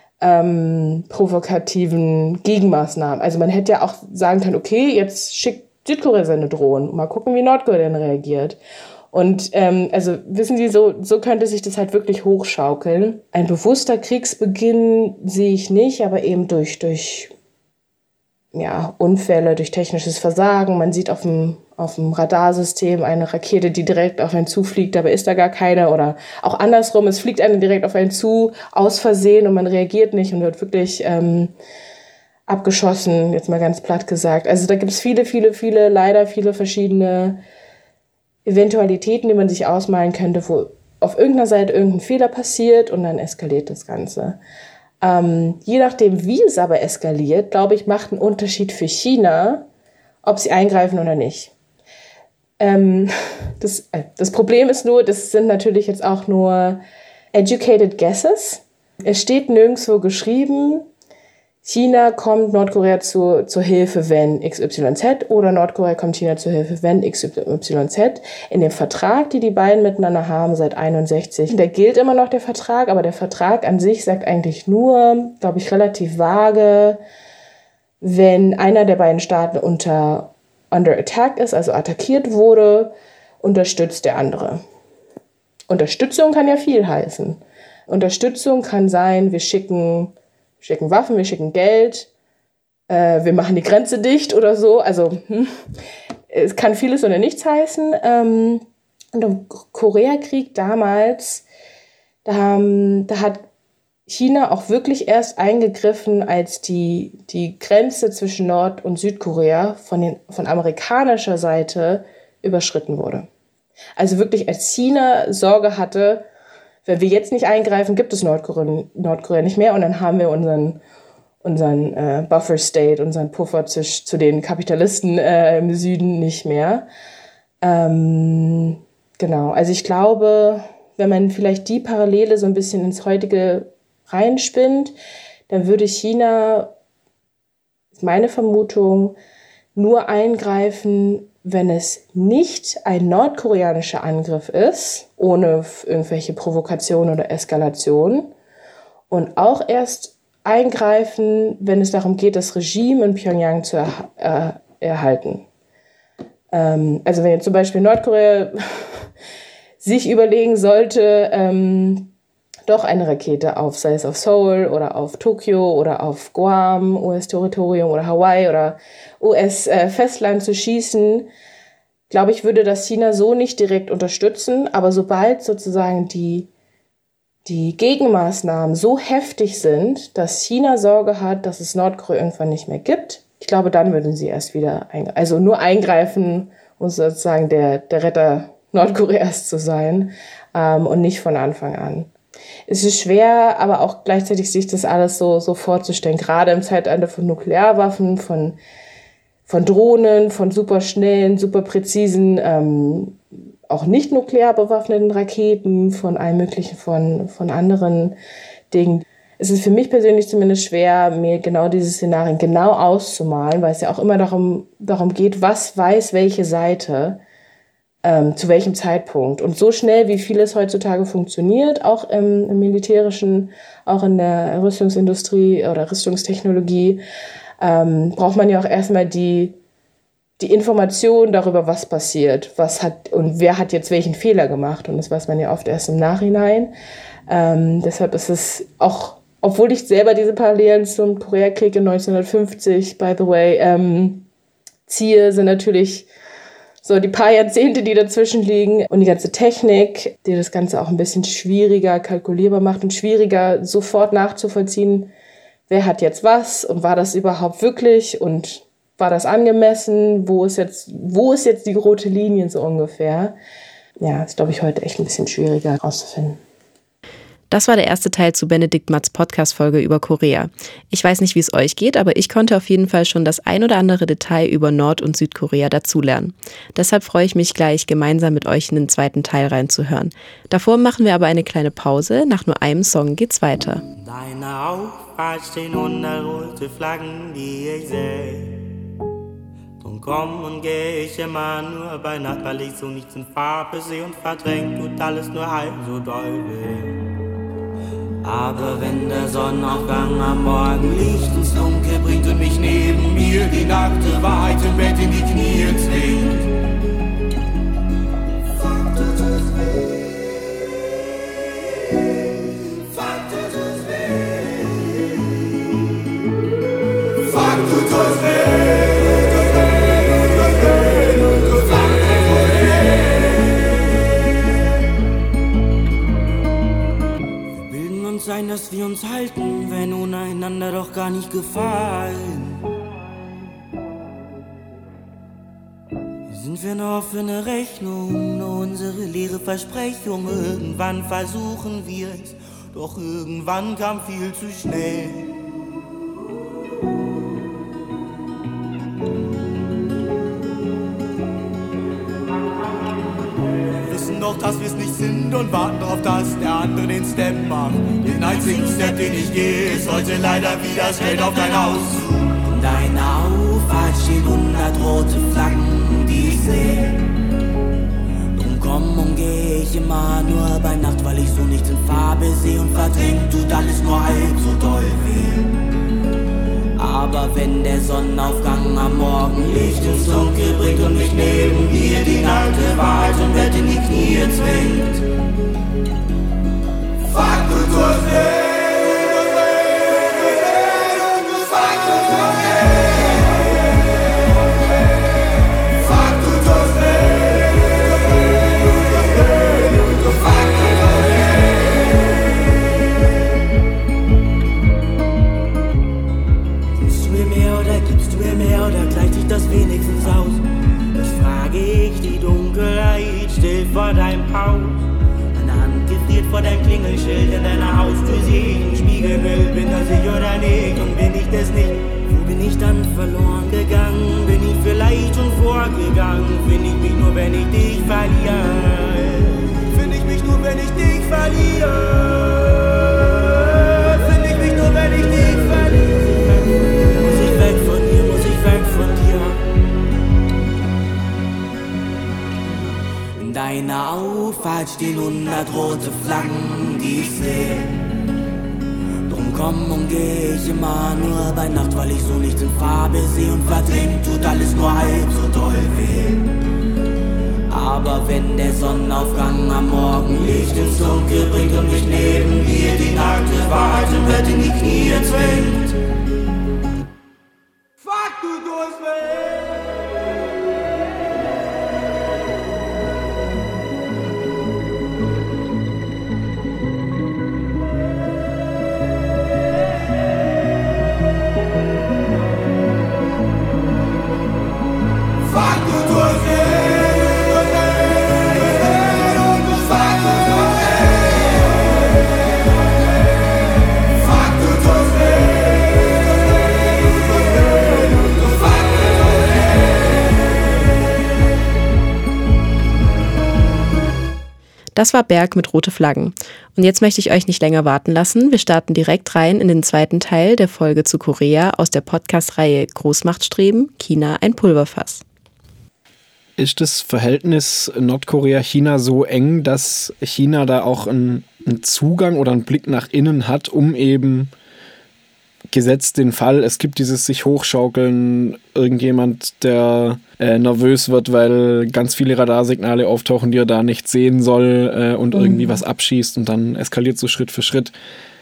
provokativen Gegenmaßnahmen. Also man hätte ja auch sagen können, okay, jetzt schickt Südkorea seine Drohnen, mal gucken, wie Nordkorea denn reagiert. Und also wissen Sie, so könnte sich das halt wirklich hochschaukeln. Ein bewusster Kriegsbeginn sehe ich nicht, aber eben durch Unfälle, durch technisches Versagen. Man sieht auf dem Radarsystem eine Rakete, die direkt auf einen zufliegt, dabei ist da gar keine. Oder auch andersrum, es fliegt eine direkt auf einen zu, aus Versehen, und man reagiert nicht und wird wirklich abgeschossen, jetzt mal ganz platt gesagt. Also da gibt es viele verschiedene Eventualitäten, die man sich ausmalen könnte, wo auf irgendeiner Seite irgendein Fehler passiert und dann eskaliert das Ganze. Je nachdem, wie es aber eskaliert, glaube ich, macht einen Unterschied für China, ob sie eingreifen oder nicht. Das Problem ist nur, das sind natürlich jetzt auch nur educated guesses. Es steht nirgendwo geschrieben, China kommt Nordkorea zur Hilfe, wenn XYZ, oder Nordkorea kommt China zur Hilfe, wenn XYZ. In dem Vertrag, die beiden miteinander haben seit 1961, da gilt immer noch der Vertrag, aber der Vertrag an sich sagt eigentlich nur, glaube ich, relativ vage, wenn einer der beiden Staaten under attack ist, also attackiert wurde, unterstützt der andere. Unterstützung kann ja viel heißen. Unterstützung kann sein, wir schicken Waffen, wir schicken Geld, wir machen die Grenze dicht oder so. Also es kann vieles oder nichts heißen. Und im Koreakrieg damals, da hat China auch wirklich erst eingegriffen, als die Grenze zwischen Nord- und Südkorea von amerikanischer Seite überschritten wurde. Also wirklich, als China Sorge hatte, wenn wir jetzt nicht eingreifen, gibt es Nordkorea nicht mehr, und dann haben wir unseren Buffer State, unseren Puffer zu den Kapitalisten im Süden nicht mehr. Genau, also ich glaube, wenn man vielleicht die Parallele so ein bisschen ins heutige reinspinnt, dann würde China, ist meine Vermutung, nur eingreifen, wenn es nicht ein nordkoreanischer Angriff ist, ohne irgendwelche Provokationen oder Eskalationen, und auch erst eingreifen, wenn es darum geht, das Regime in Pyongyang zu erhalten. Also wenn jetzt zum Beispiel Nordkorea sich überlegen sollte, doch eine Rakete auf, sei es auf Seoul oder auf Tokio oder auf Guam, US-Territorium oder Hawaii oder US-Festland zu schießen, glaube ich, würde das China so nicht direkt unterstützen. Aber sobald sozusagen die Gegenmaßnahmen so heftig sind, dass China Sorge hat, dass es Nordkorea irgendwann nicht mehr gibt, ich glaube, dann würden sie erst wieder nur eingreifen, um sozusagen der Retter Nordkoreas zu sein, und nicht von Anfang an. Es ist schwer, aber auch gleichzeitig sich das alles so vorzustellen, gerade im Zeitalter von Nuklearwaffen, von Drohnen, von super schnellen, super präzisen, auch nicht nuklear bewaffneten Raketen, von allem möglichen, von anderen Dingen. Es ist für mich persönlich zumindest schwer, mir genau diese Szenarien genau auszumalen, weil es ja auch immer darum geht, was weiß welche Seite, zu welchem Zeitpunkt. Und so schnell, wie vieles heutzutage funktioniert, auch im Militärischen, auch in der Rüstungsindustrie oder Rüstungstechnologie, braucht man ja auch erstmal die Information darüber, was passiert, und wer hat jetzt welchen Fehler gemacht. Und das weiß man ja oft erst im Nachhinein. Deshalb ist es auch, obwohl ich selber diese Parallelen zum Koreakrieg in 1950, by the way, ziehe, sind natürlich so die paar Jahrzehnte, die dazwischen liegen, und die ganze Technik, die das Ganze auch ein bisschen schwieriger kalkulierbar macht und schwieriger sofort nachzuvollziehen, wer hat jetzt was und war das überhaupt wirklich und war das angemessen, wo ist jetzt die rote Linie so ungefähr. Ja, ist, glaube ich, heute echt ein bisschen schwieriger herauszufinden. Das war der erste Teil zu Benedikt Matts Podcast-Folge über Korea. Ich weiß nicht, wie es euch geht, aber ich konnte auf jeden Fall schon das ein oder andere Detail über Nord- und Südkorea dazulernen. Deshalb freue ich mich gleich, gemeinsam mit euch in den zweiten Teil reinzuhören. Davor machen wir aber eine kleine Pause. Nach nur einem Song geht's weiter. Deine Auffahrt stehen 100 rote Flaggen, die ich sehe. Drum komm und geh ich immer nur bei Nacht, weil ich so nichts in Farbe sehe und verdrängt tut alles nur halb so doll weh. Aber wenn der Sonnenaufgang am Morgen Licht ins Dunkel bringt und mich neben mir die nackte Wahrheit im Bett in die Knie zwingt, fuck, tut es weh. Fuck, tut es weh. Fuck, tut es weh. Sein, dass wir uns halten, wenn ohne einander doch gar nicht gefallen. Sind wir nur offene Rechnung, nur unsere leere Versprechung. Irgendwann versuchen wir es, doch irgendwann kam viel zu schnell. Doch, dass wir's nicht sind und warten darauf, dass der andere den Step macht. Den einzigen Step, den ich gehe, ist heute leider wieder straight auf dein Haus zu. In deiner Auffahrt stehen 100 rote Flaggen, die ich sehe. Drum komm und geh ich immer nur bei Nacht, weil ich so nichts in Farbe sehe und verdrängt tut alles nur halb so doll weh. Aber wenn der Sonnenaufgang am Morgen Licht ins Dunkel bringt und mich neben mir die nackte Wahrheit im Bett in die Knie zwingt, fuck, du tust weh. Fuck, du tust weh. Fuck, du tust weh. Fuck, du tust weh. Gibst du mir mehr oder gleicht sich das wenigstens aus? Das frage ich, die Dunkelheit still vor deinem Haus. Deine Hand gefriert vor deinem Klingelschild, in deiner Haustür sehe ich ein Spiegelbild. Bin das ich oder nicht und bin ich das nicht? Wo bin ich dann verloren gegangen? Bin ich vielleicht schon vorgegangen? Find ich mich nur, wenn ich dich verliere? Find ich mich nur, wenn ich dich verliere? Find ich mich nur, wenn ich dich verliere? In deiner Auffahrt stehen 100 rote Flaggen, die ich sehe. Drum komm und geh ich immer nur bei Nacht, weil ich so nichts in Farbe sehe und verdrängt tut alles nur halb so doll weh. Aber wenn der Sonnenaufgang am Morgen Licht ins Dunkel bringt und mich neben dir Das war Berg mit Rote Flaggen. Und jetzt möchte ich euch nicht länger warten lassen. Wir starten direkt rein in den zweiten Teil der Folge zu Korea aus der Podcast-Reihe Großmachtstreben, China ein Pulverfass. Ist das Verhältnis Nordkorea-China so eng, dass China da auch einen Zugang oder einen Blick nach innen hat, um eben gesetzt den Fall, es gibt dieses sich hochschaukeln, irgendjemand, der nervös wird, weil ganz viele Radarsignale auftauchen, die er da nicht sehen soll und irgendwie was abschießt und dann eskaliert so Schritt für Schritt.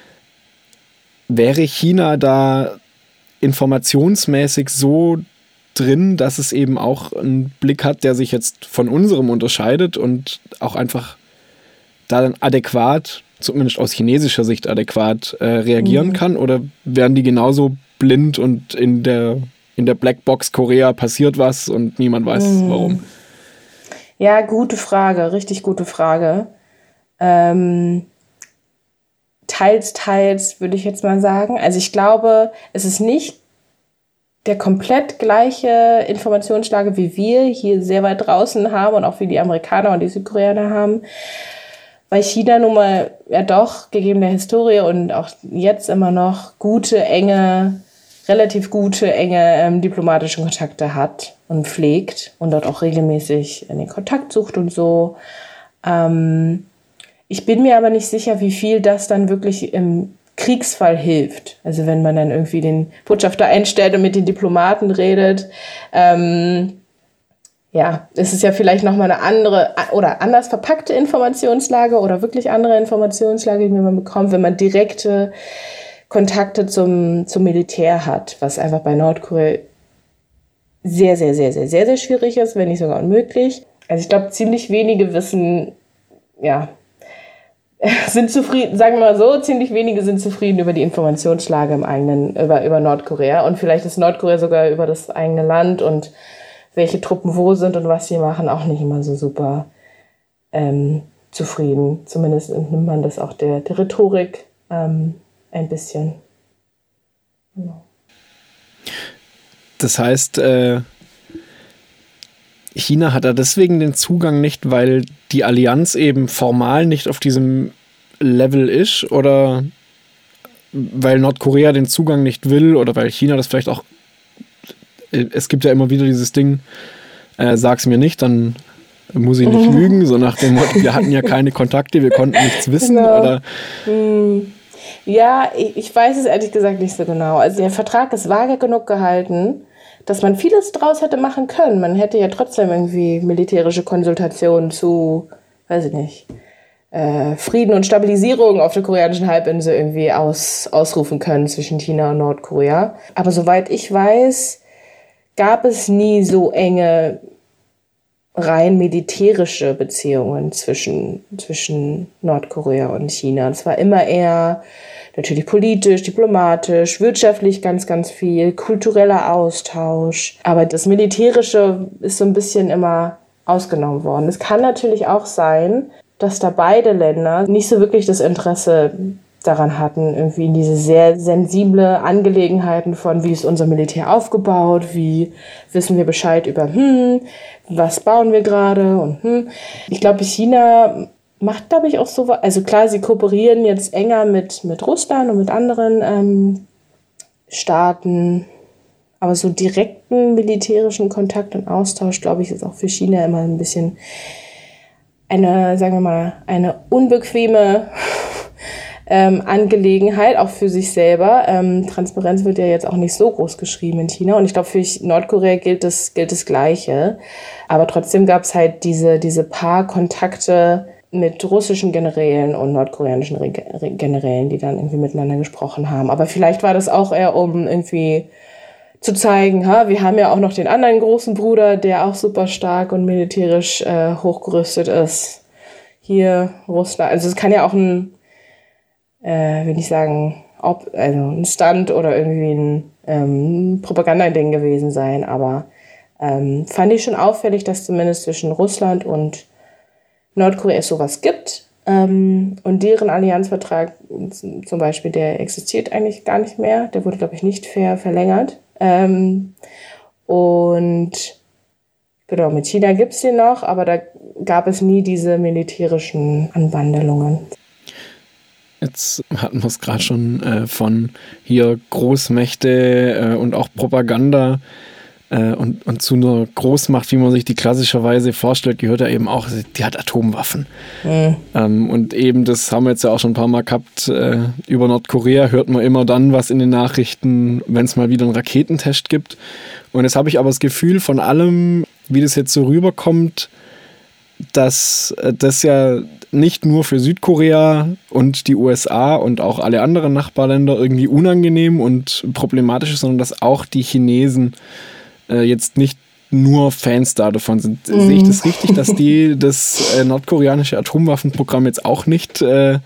Wäre China da informationsmäßig so drin, dass es eben auch einen Blick hat, der sich jetzt von unserem unterscheidet und auch einfach da dann adäquat, zumindest aus chinesischer Sicht adäquat reagieren kann? Oder wären die genauso blind und in der Blackbox Korea passiert was und niemand weiß warum? Ja, gute Frage, richtig gute Frage. Teils, würde ich jetzt mal sagen. Also ich glaube, es ist nicht der komplett gleiche Informationslage, wie wir hier sehr weit draußen haben und auch wie die Amerikaner und die Südkoreaner haben. Weil China nun mal ja doch, gegeben der Historie und auch jetzt immer noch relativ gute, enge diplomatische Kontakte hat und pflegt und dort auch regelmäßig in den Kontakt sucht und so. Ich bin mir aber nicht sicher, wie viel das dann wirklich im Kriegsfall hilft. Also wenn man dann irgendwie den Botschafter einstellt und mit den Diplomaten redet, es ist ja vielleicht nochmal eine andere oder anders verpackte Informationslage oder wirklich andere Informationslage, die man bekommt, wenn man direkte Kontakte zum Militär hat, was einfach bei Nordkorea sehr, sehr, sehr, sehr, sehr, sehr schwierig ist, wenn nicht sogar unmöglich. Also ich glaube, ziemlich wenige wissen, sind zufrieden, sagen wir mal so, ziemlich wenige sind zufrieden über die Informationslage über Nordkorea und vielleicht ist Nordkorea sogar über das eigene Land und welche Truppen wo sind und was sie machen, auch nicht immer so super zufrieden. Zumindest nimmt man das auch der Rhetorik ein bisschen. Genau. Das heißt, China hat da deswegen den Zugang nicht, weil die Allianz eben formal nicht auf diesem Level ist oder weil Nordkorea den Zugang nicht will oder weil China das vielleicht auch. Es gibt ja immer wieder dieses Ding, sag's mir nicht, dann muss ich nicht lügen, so nach dem Motto, wir hatten ja keine Kontakte, wir konnten nichts wissen. Genau. Oder ja, ich weiß es ehrlich gesagt nicht so genau. Also der Vertrag ist vage genug gehalten, dass man vieles draus hätte machen können. Man hätte ja trotzdem irgendwie militärische Konsultationen zu, weiß ich nicht, Frieden und Stabilisierung auf der koreanischen Halbinsel irgendwie ausrufen können zwischen China und Nordkorea. Aber soweit ich weiß, gab es nie so enge, rein militärische Beziehungen zwischen Nordkorea und China. Es war immer eher natürlich politisch, diplomatisch, wirtschaftlich ganz, ganz viel, kultureller Austausch. Aber das Militärische ist so ein bisschen immer ausgenommen worden. Es kann natürlich auch sein, dass da beide Länder nicht so wirklich das Interesse daran hatten, irgendwie in diese sehr sensible Angelegenheiten von, wie ist unser Militär aufgebaut, wie wissen wir Bescheid über, was bauen wir gerade und Ich glaube, China macht, glaube ich, auch so, also klar, sie kooperieren jetzt enger mit Russland und mit anderen Staaten, aber so direkten militärischen Kontakt und Austausch, glaube ich, ist auch für China immer ein bisschen eine unbequeme Angelegenheit, auch für sich selber. Transparenz wird ja jetzt auch nicht so groß geschrieben in China und ich glaube, für Nordkorea gilt das Gleiche. Aber trotzdem gab es halt diese paar Kontakte mit russischen Generälen und nordkoreanischen Generälen, die dann irgendwie miteinander gesprochen haben. Aber vielleicht war das auch eher, um irgendwie zu zeigen, wir haben ja auch noch den anderen großen Bruder, der auch super stark und militärisch hochgerüstet ist. Hier Russland. Also es kann ja auch ein Stunt oder irgendwie ein Propagandading gewesen sein. Aber fand ich schon auffällig, dass zumindest zwischen Russland und Nordkorea es sowas gibt. Und deren Allianzvertrag zum Beispiel, der existiert eigentlich gar nicht mehr. Der wurde, glaube ich, nicht fair verlängert. Und Genau, mit China gibt es sie noch, aber da gab es nie diese militärischen Anwandlungen. Jetzt hatten wir es gerade schon von hier Großmächte und auch Propaganda und zu einer Großmacht, wie man sich die klassischerweise vorstellt, gehört ja eben auch, die hat Atomwaffen. Und eben, das haben wir jetzt ja auch schon ein paar Mal gehabt, über Nordkorea hört man immer dann was in den Nachrichten, wenn es mal wieder einen Raketentest gibt. Und jetzt habe ich aber das Gefühl von allem, wie das jetzt so rüberkommt, dass das ja nicht nur für Südkorea und die USA und auch alle anderen Nachbarländer irgendwie unangenehm und problematisch ist, sondern dass auch die Chinesen jetzt nicht nur Fans davon sind. Sehe ich das richtig, dass die das nordkoreanische Atomwaffenprogramm jetzt auch nicht so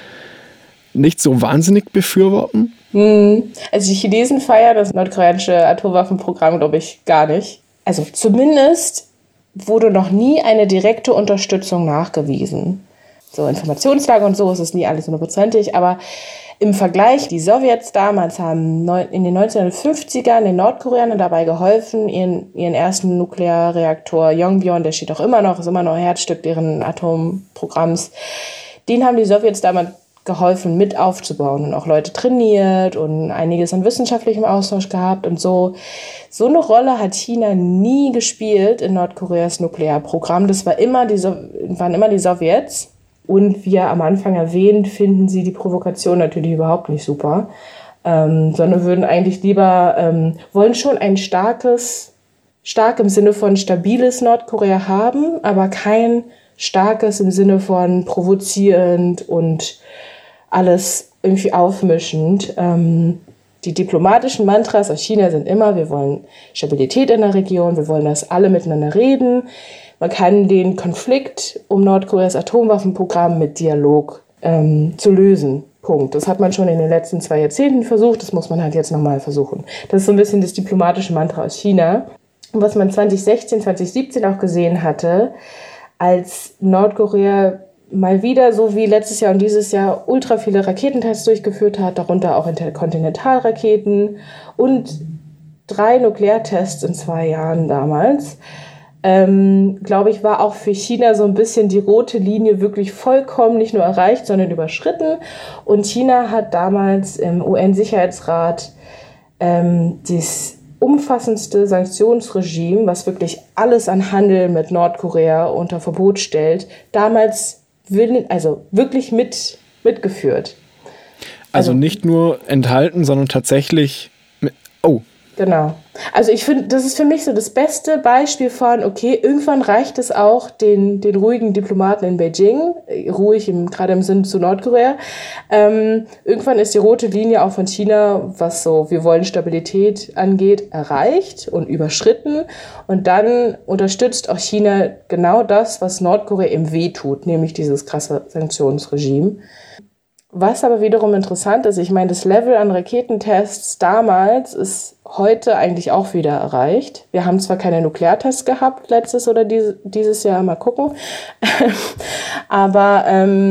wahnsinnig befürworten? Also die Chinesen feiern das nordkoreanische Atomwaffenprogramm, glaube ich, gar nicht. Also zumindest wurde noch nie eine direkte Unterstützung nachgewiesen. So Informationslage und so ist es nie alles 100%, aber im Vergleich, die Sowjets damals haben in den 1950ern den Nordkoreanern dabei geholfen, ihren ersten Nuklearreaktor Yongbyon, der steht auch immer noch, ist immer noch Herzstück deren Atomprogramms, den haben die Sowjets damals geholfen mit aufzubauen und auch Leute trainiert und einiges an wissenschaftlichem Austausch gehabt und so. So eine Rolle hat China nie gespielt in Nordkoreas Nuklearprogramm. Das waren immer die Sowjets. Und wie ja am Anfang erwähnt, finden sie die Provokation natürlich überhaupt nicht super, sondern würden eigentlich lieber, wollen schon ein stark im Sinne von stabiles Nordkorea haben, aber kein starkes im Sinne von provozierend und alles irgendwie aufmischend. Die diplomatischen Mantras aus China sind immer, wir wollen Stabilität in der Region, wir wollen, dass alle miteinander reden. Man kann den Konflikt um Nordkoreas Atomwaffenprogramm mit Dialog zu lösen. Punkt. Das hat man schon in den letzten 2 Jahrzehnten versucht, das muss man halt jetzt nochmal versuchen. Das ist so ein bisschen das diplomatische Mantra aus China. Und was man 2016, 2017 auch gesehen hatte, als Nordkorea mal wieder, so wie letztes Jahr und dieses Jahr, ultra viele Raketentests durchgeführt hat, darunter auch Interkontinentalraketen und 3 Nukleartests in 2 Jahren damals, glaube ich, war auch für China so ein bisschen die rote Linie wirklich vollkommen nicht nur erreicht, sondern überschritten. Und China hat damals im UN-Sicherheitsrat das umfassendste Sanktionsregime, was wirklich alles an Handel mit Nordkorea unter Verbot stellt, damals wirklich mitgeführt. Also nicht nur enthalten, sondern tatsächlich Genau. Also ich finde, das ist für mich so das beste Beispiel von, okay, irgendwann reicht es auch den ruhigen Diplomaten in Beijing, ruhig gerade im Sinn zu Nordkorea. Irgendwann ist die rote Linie auch von China, was so wir wollen Stabilität angeht, erreicht und überschritten. Und dann unterstützt auch China genau das, was Nordkorea ihm wehtut, nämlich dieses krasse Sanktionsregime. Was aber wiederum interessant ist, ich meine, das Level an Raketentests damals ist heute eigentlich auch wieder erreicht. Wir haben zwar keine Nukleartests gehabt, letztes oder dieses Jahr, mal gucken. Aber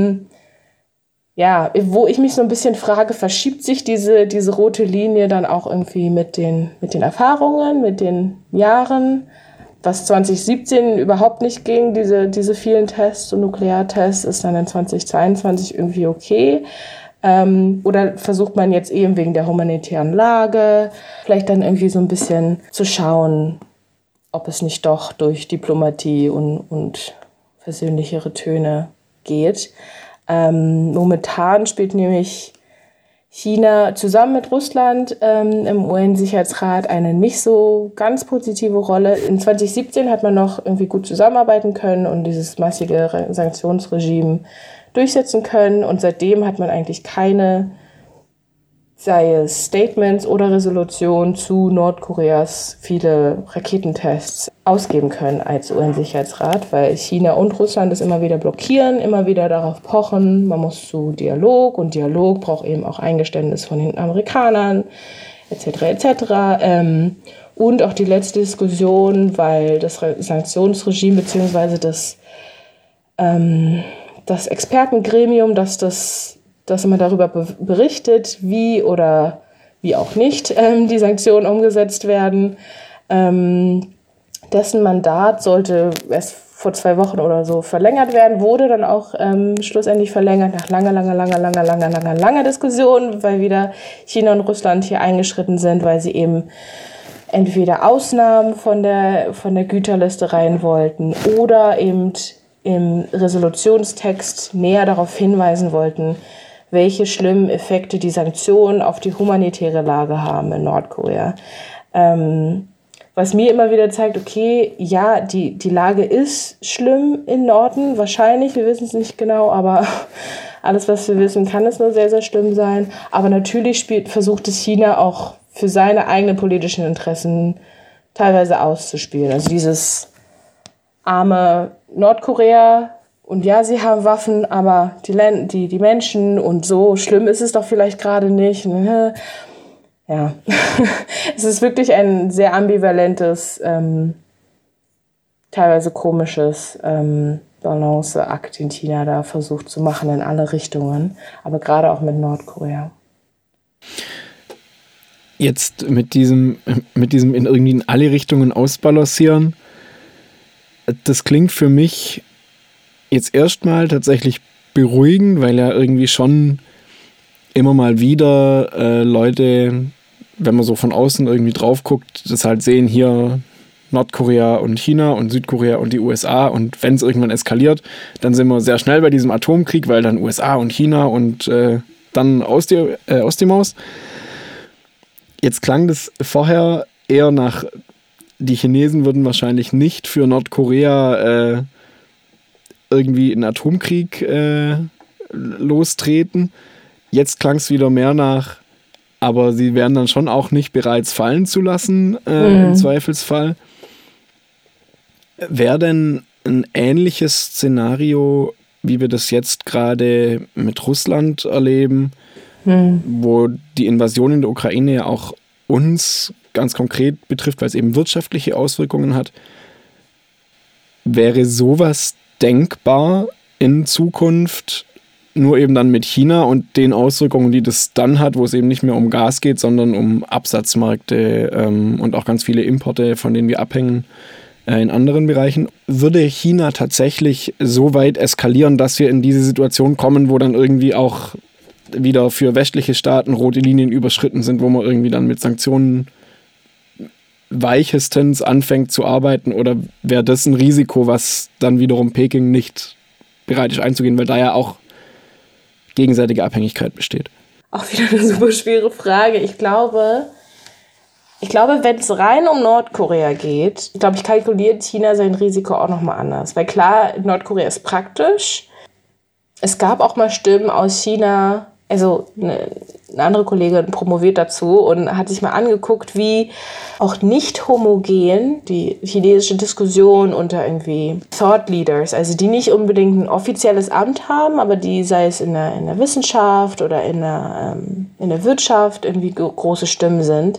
wo ich mich so ein bisschen frage, verschiebt sich diese rote Linie dann auch irgendwie mit den Erfahrungen, mit den Jahren? Was 2017 überhaupt nicht ging, diese vielen Tests und Nukleartests, ist dann in 2022 irgendwie okay. Oder versucht man jetzt eben wegen der humanitären Lage vielleicht dann irgendwie so ein bisschen zu schauen, ob es nicht doch durch Diplomatie und versöhnlichere Töne geht. Momentan spielt nämlich China zusammen mit Russland im UN-Sicherheitsrat eine nicht so ganz positive Rolle. In 2017 hat man noch irgendwie gut zusammenarbeiten können und dieses massige Sanktionsregime durchsetzen können. Und seitdem hat man eigentlich keine, sei es Statements oder Resolutionen zu Nordkoreas viele Raketentests ausgeben können als UN-Sicherheitsrat, weil China und Russland es immer wieder blockieren, immer wieder darauf pochen, man muss zu Dialog und Dialog braucht eben auch Eingeständnis von den Amerikanern etc. etc. Und auch die letzte Diskussion, weil das Sanktionsregime bzw. das Expertengremium, das immer darüber berichtet, wie oder wie auch nicht die Sanktionen umgesetzt werden, Dessen Mandat sollte erst vor 2 Wochen oder so verlängert werden, wurde dann auch schlussendlich verlängert nach langer Diskussion, weil wieder China und Russland hier eingeschritten sind, weil sie eben entweder Ausnahmen von der Güterliste rein wollten oder eben im Resolutionstext näher darauf hinweisen wollten, welche schlimmen Effekte die Sanktionen auf die humanitäre Lage haben in Nordkorea. Was mir immer wieder zeigt, okay, ja, die Lage ist schlimm im Norden, wahrscheinlich, wir wissen es nicht genau, aber alles, was wir wissen, kann es nur sehr, sehr schlimm sein. Aber natürlich versucht es China auch für seine eigenen politischen Interessen teilweise auszuspielen. Also dieses arme Nordkorea, und ja, sie haben Waffen, aber die Menschen und so schlimm ist es doch vielleicht gerade nicht. Ja, es ist wirklich ein sehr ambivalentes, teilweise komisches Balanceakt, den China da versucht zu machen in alle Richtungen, aber gerade auch mit Nordkorea. Jetzt mit diesem in irgendwie in alle Richtungen ausbalancieren, das klingt für mich jetzt erstmal tatsächlich beruhigend, weil ja irgendwie schon immer mal wieder Leute, wenn man so von außen irgendwie drauf guckt, das halt sehen, hier Nordkorea und China und Südkorea und die USA, und wenn es irgendwann eskaliert, dann sind wir sehr schnell bei diesem Atomkrieg, weil dann USA und China und dann aus die Maus. Jetzt klang das vorher eher nach, die Chinesen würden wahrscheinlich nicht für Nordkorea irgendwie einen Atomkrieg lostreten. Jetzt klang es wieder mehr nach, aber sie wären dann schon auch nicht bereits fallen zu lassen, im Zweifelsfall. Wäre denn ein ähnliches Szenario, wie wir das jetzt gerade mit Russland erleben, wo die Invasion in der Ukraine ja auch uns ganz konkret betrifft, weil es eben wirtschaftliche Auswirkungen hat, wäre sowas denkbar in Zukunft, nur eben dann mit China und den Auswirkungen, die das dann hat, wo es eben nicht mehr um Gas geht, sondern um Absatzmärkte und auch ganz viele Importe, von denen wir abhängen in anderen Bereichen. Würde China tatsächlich so weit eskalieren, dass wir in diese Situation kommen, wo dann irgendwie auch wieder für westliche Staaten rote Linien überschritten sind, wo man irgendwie dann mit Sanktionen weichestens anfängt zu arbeiten, oder wäre das ein Risiko, was dann wiederum Peking nicht bereit ist einzugehen, weil da ja auch gegenseitige Abhängigkeit besteht? Auch wieder eine super schwere Frage. Ich glaube, wenn es rein um Nordkorea geht, kalkuliert China sein Risiko auch nochmal anders. Weil klar, Nordkorea ist praktisch. Es gab auch mal Stimmen aus China, also eine andere Kollegin promoviert dazu und hat sich mal angeguckt, wie auch nicht homogen die chinesische Diskussion unter irgendwie Thought Leaders, also die nicht unbedingt ein offizielles Amt haben, aber die, sei es in der Wissenschaft oder in der Wirtschaft, irgendwie große Stimmen sind,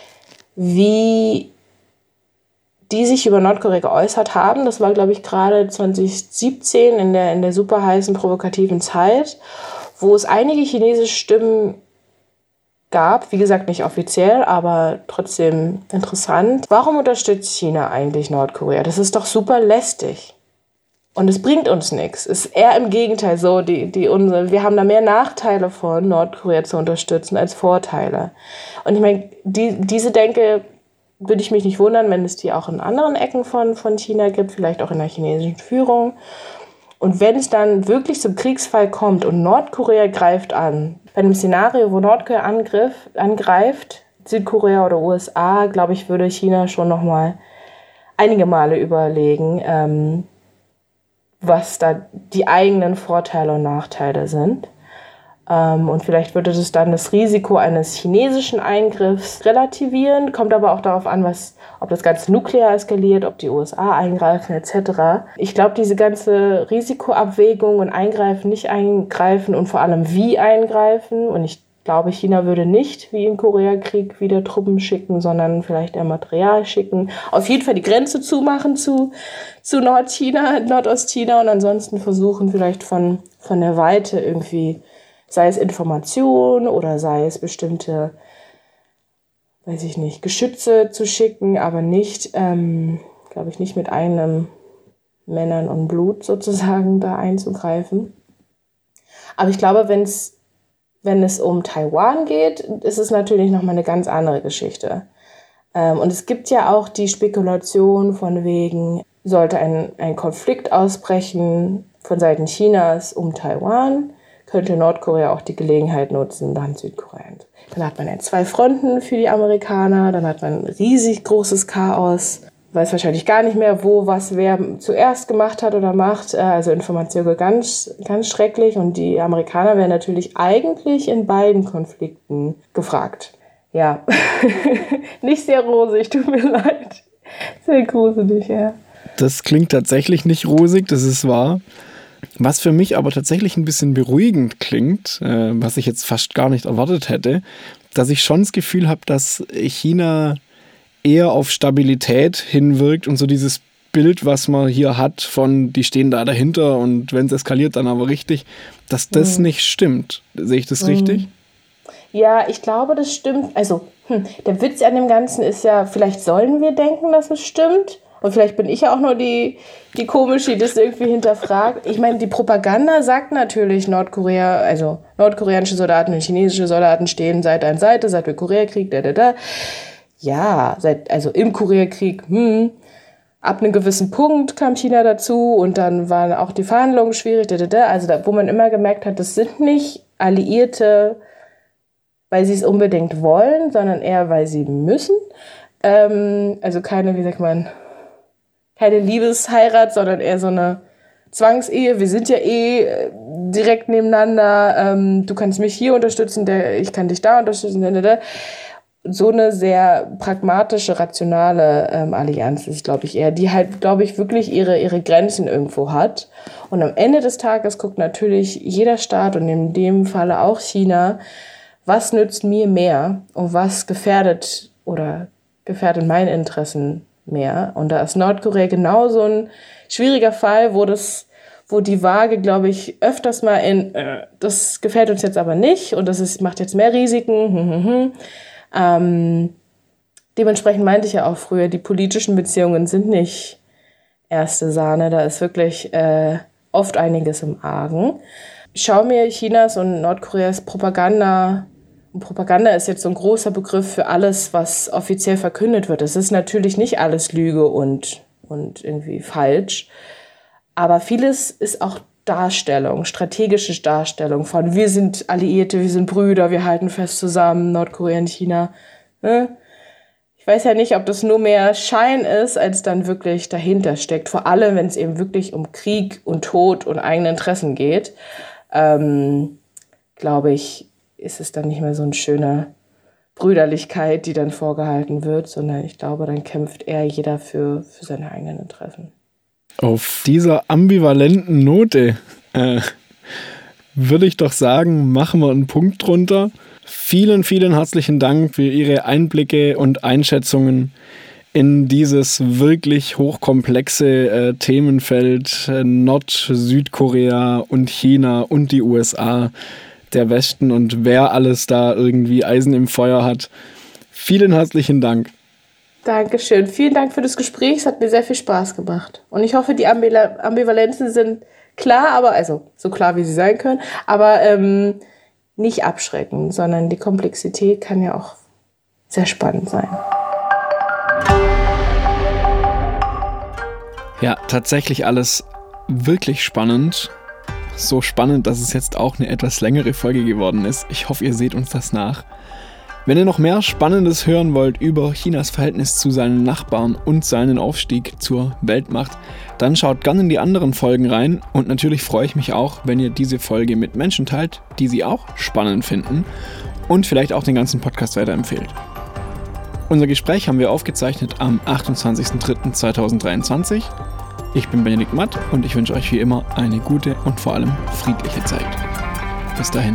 wie die sich über Nordkorea geäußert haben. Das war, glaube ich, gerade 2017 in der super heißen, provokativen Zeit, wo es einige chinesische Stimmen gab, wie gesagt nicht offiziell, aber trotzdem interessant. Warum unterstützt China eigentlich Nordkorea? Das ist doch super lästig. Und es bringt uns nichts. Es ist eher im Gegenteil so, wir haben da mehr Nachteile von, Nordkorea zu unterstützen, als Vorteile. Und ich meine, diese Denke würde ich mich nicht wundern, wenn es die auch in anderen Ecken von China gibt, vielleicht auch in der chinesischen Führung. Und wenn es dann wirklich zum Kriegsfall kommt und Nordkorea greift an, bei einem Szenario, wo Nordkorea angreift, Südkorea oder USA, glaube ich, würde China schon noch mal einige Male überlegen, was da die eigenen Vorteile und Nachteile sind. Und vielleicht würde das dann das Risiko eines chinesischen Eingriffs relativieren, kommt aber auch darauf an, ob das Ganze nuklear eskaliert, ob die USA eingreifen etc. Ich glaube, diese ganze Risikoabwägung und Eingreifen, nicht eingreifen und vor allem wie eingreifen, und ich glaube, China würde nicht wie im Koreakrieg wieder Truppen schicken, sondern vielleicht eher Material schicken. Auf jeden Fall die Grenze zumachen zu Nordostchina und ansonsten versuchen vielleicht von der Weite irgendwie, sei es Informationen oder sei es bestimmte, weiß ich nicht, Geschütze zu schicken, aber nicht glaube ich, nicht mit einem Männern und Blut sozusagen da einzugreifen. Aber ich glaube, wenn es um Taiwan geht, ist es natürlich nochmal eine ganz andere Geschichte. Und es gibt ja auch die Spekulation von wegen, sollte ein Konflikt ausbrechen von Seiten Chinas um Taiwan, könnte Nordkorea auch die Gelegenheit nutzen, dann Südkorea. Dann hat man ja 2 Fronten für die Amerikaner, dann hat man ein riesig großes Chaos, weiß wahrscheinlich gar nicht mehr, wo was wer zuerst gemacht hat oder macht. Also Information ganz, ganz schrecklich. Und die Amerikaner werden natürlich eigentlich in beiden Konflikten gefragt. Ja, nicht sehr rosig, tut mir leid. Sehr gruselig, ja. Das klingt tatsächlich nicht rosig, das ist wahr. Was für mich aber tatsächlich ein bisschen beruhigend klingt, was ich jetzt fast gar nicht erwartet hätte, dass ich schon das Gefühl habe, dass China eher auf Stabilität hinwirkt und so dieses Bild, was man hier hat von, die stehen da dahinter und wenn es eskaliert, dann aber richtig, dass das nicht stimmt. Sehe ich das richtig? Ja, ich glaube, das stimmt. Also, der Witz an dem Ganzen ist ja, vielleicht sollen wir denken, dass es stimmt. Und vielleicht bin ich ja auch nur die Komische, die das irgendwie hinterfragt. Ich meine, die Propaganda sagt natürlich, nordkoreanische Soldaten und chinesische Soldaten stehen Seite an Seite, seit dem Koreakrieg, Ja, im Koreakrieg, ab einem gewissen Punkt kam China dazu und dann waren auch die Verhandlungen schwierig, Also wo man immer gemerkt hat, das sind nicht Alliierte, weil sie es unbedingt wollen, sondern eher, weil sie müssen. Also keine, keine Liebesheirat, sondern eher so eine Zwangsehe. Wir sind ja direkt nebeneinander. Du kannst mich hier unterstützen, ich kann dich da unterstützen. So eine sehr pragmatische, rationale Allianz ist, glaube ich, eher, die halt, glaube ich, wirklich ihre Grenzen irgendwo hat. Und am Ende des Tages guckt natürlich jeder Staat und in dem Falle auch China, was nützt mir mehr und was gefährdet meine Interessen mehr. Und da ist Nordkorea genau so ein schwieriger Fall, wo die Waage, glaube ich, öfters mal das gefällt uns jetzt aber nicht und macht jetzt mehr Risiken. Dementsprechend meinte ich ja auch früher, die politischen Beziehungen sind nicht erste Sahne, da ist wirklich oft einiges im Argen. Ich schaue mir Chinas und Nordkoreas Propaganda, und Propaganda ist jetzt so ein großer Begriff für alles, was offiziell verkündet wird. Es ist natürlich nicht alles Lüge und irgendwie falsch, aber vieles ist auch Darstellung, strategische Darstellung von wir sind Alliierte, wir sind Brüder, wir halten fest zusammen, Nordkorea und China. Ich weiß ja nicht, ob das nur mehr Schein ist, als dann wirklich dahinter steckt. Vor allem, wenn es eben wirklich um Krieg und Tod und eigene Interessen geht, glaube ich, ist es dann nicht mehr so eine schöne Brüderlichkeit, die dann vorgehalten wird, sondern ich glaube, dann kämpft eher jeder für seine eigenen Interessen. Auf dieser ambivalenten Note würde ich doch sagen, machen wir einen Punkt drunter. Vielen, vielen herzlichen Dank für Ihre Einblicke und Einschätzungen in dieses wirklich hochkomplexe Themenfeld Nord-Südkorea und China und die USA, der Westen und wer alles da irgendwie Eisen im Feuer hat. Vielen herzlichen Dank. Dankeschön. Vielen Dank für das Gespräch. Es hat mir sehr viel Spaß gemacht. Und ich hoffe, die Ambivalenzen sind klar, also so klar, wie sie sein können, aber nicht abschreckend, sondern die Komplexität kann ja auch sehr spannend sein. Ja, tatsächlich alles wirklich spannend. So spannend, dass es jetzt auch eine etwas längere Folge geworden ist. Ich hoffe, ihr seht uns das nach. Wenn ihr noch mehr Spannendes hören wollt über Chinas Verhältnis zu seinen Nachbarn und seinen Aufstieg zur Weltmacht, dann schaut gerne in die anderen Folgen rein. Und natürlich freue ich mich auch, wenn ihr diese Folge mit Menschen teilt, die sie auch spannend finden und vielleicht auch den ganzen Podcast weiterempfehlt. Unser Gespräch haben wir aufgezeichnet am 28.03.2023. Ich bin Benedikt Matt und ich wünsche euch wie immer eine gute und vor allem friedliche Zeit. Bis dahin.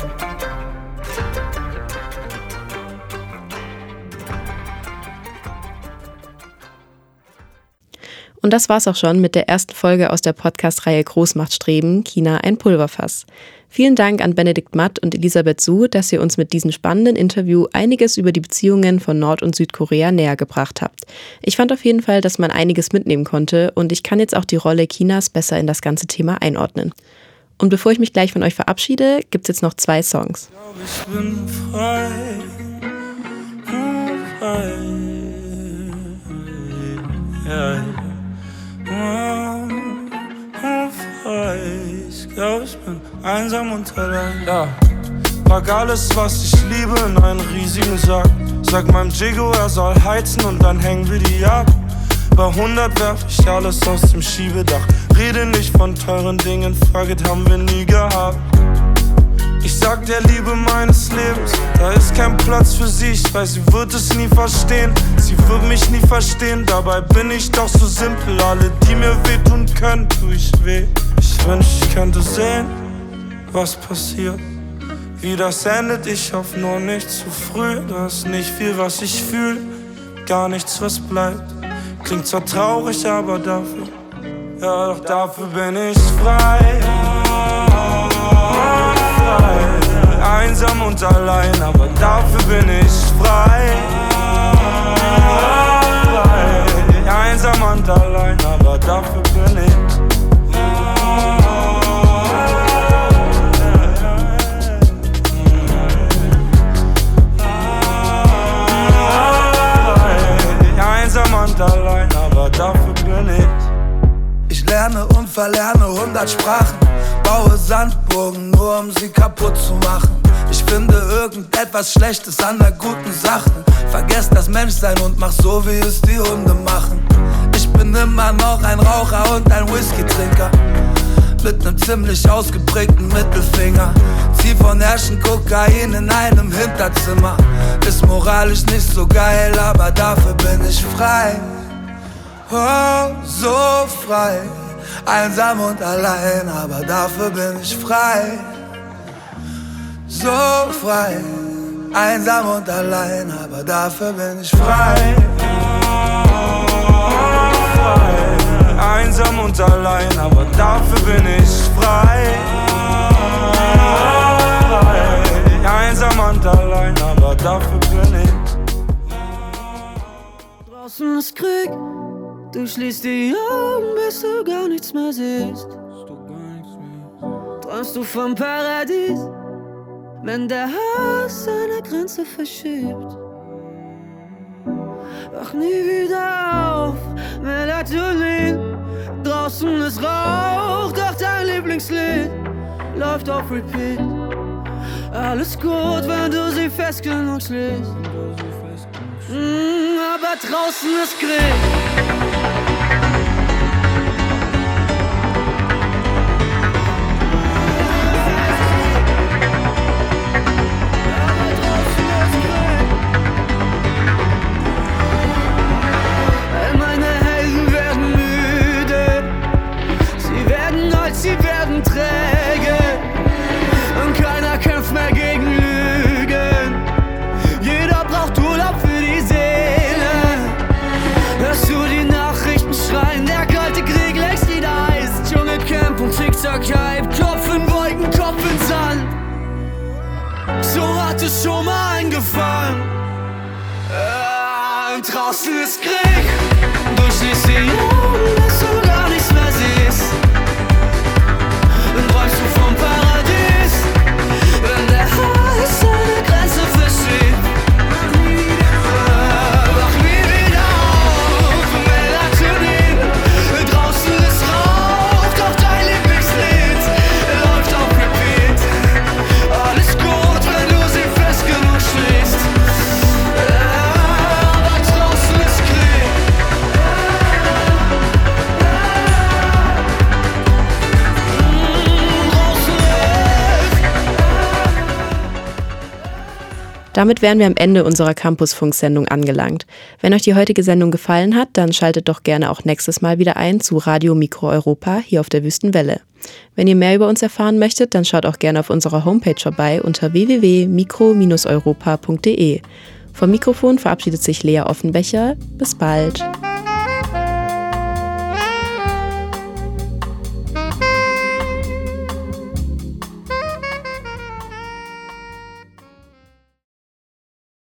Und das war's auch schon mit der ersten Folge aus der Podcast-Reihe Großmachtstreben, China ein Pulverfass. Vielen Dank an Benedikt Matt und Elisabeth Su, dass ihr uns mit diesem spannenden Interview einiges über die Beziehungen von Nord- und Südkorea näher gebracht habt. Ich fand auf jeden Fall, dass man einiges mitnehmen konnte und ich kann jetzt auch die Rolle Chinas besser in das ganze Thema einordnen. Und bevor ich mich gleich von euch verabschiede, gibt's jetzt noch 2 Songs. Ich bin frei, frei. Ja. Ich glaub, ich bin einsam und allein. Ja. Pack alles, was ich liebe, in einen riesigen Sack. Sag meinem Jigo, er soll heizen und dann hängen wir die ab. Bei 100 werf ich alles aus dem Schiebedach. Rede nicht von teuren Dingen, fuck it, haben wir nie gehabt. Ich sag der Liebe meines Lebens, da ist kein Platz für sie. Ich weiß, sie wird es nie verstehen, sie wird mich nie verstehen. Dabei bin ich doch so simpel, alle, die mir wehtun können, tu ich weh. Ich wünsch, ich könnte sehen, was passiert, wie das endet. Ich hoffe nur nicht zu früh, da ist nicht viel, was ich fühl, gar nichts, was bleibt. Klingt zwar traurig, aber dafür, ja doch dafür bin ich frei. Einsam und allein, aber dafür bin ich frei. Einsam und allein, aber dafür bin ich. Einsam und allein, aber dafür bin ich. Ich lerne und verlerne 100 Sprachen, baue Sandburgen, nur um sie kaputt zu machen. Ich finde irgendetwas Schlechtes an der guten Sachen. Vergess das Menschsein und mach so, wie es die Hunde machen. Ich bin immer noch ein Raucher und ein Whisky-Trinker, mit nem ziemlich ausgeprägten Mittelfinger. Zieh von Herrschen Kokain in einem Hinterzimmer. Ist moralisch nicht so geil, aber dafür bin ich frei. Oh, so frei. Einsam und allein, aber dafür bin ich frei. So frei. Einsam und allein, aber dafür bin ich frei. Einsam und allein, aber dafür bin ich frei. Einsam und allein, aber dafür bin ich. Draußen ist Krieg, du schließt die Augen, bis du gar nichts mehr siehst. Träumst du vom Paradies, wenn der Hass seine Grenze verschiebt. Wach nie wieder auf, Melatonin. Draußen ist Rauch, doch dein Lieblingslied läuft auf Repeat. Alles gut, wenn du sie fest genug schließt. Aber draußen ist Krieg. Sie werden träge und keiner kämpft mehr gegen Lügen. Jeder braucht Urlaub für die Seele. Hörst du die Nachrichten schreien, der kalte Krieg längst wieder heiß. Dschungelcamp und TikTok-Hype, Kopf in Wolken, Kopf in Sand. So hat es schon mal eingefallen. Und draußen ist Krieg, du schließt die Augen, bis du gar nichts mehr siehst. Und träumst du vom Paradies, wenn der Hass seine Grenze verschiebt. Wach nie wieder auf, Melatonin. Draußen ist Rauch, doch dein Lieblingslied läuft auf Repeat. Alles gut, wenn du sie fest genug schließt. Aber draußen ist Krieg. Damit wären wir am Ende unserer Campus-Funk-Sendung angelangt. Wenn euch die heutige Sendung gefallen hat, dann schaltet doch gerne auch nächstes Mal wieder ein zu Radio Mikro Europa hier auf der Wüstenwelle. Wenn ihr mehr über uns erfahren möchtet, dann schaut auch gerne auf unserer Homepage vorbei unter www.mikro-europa.de. Vom Mikrofon verabschiedet sich Lea Offenbecher. Bis bald.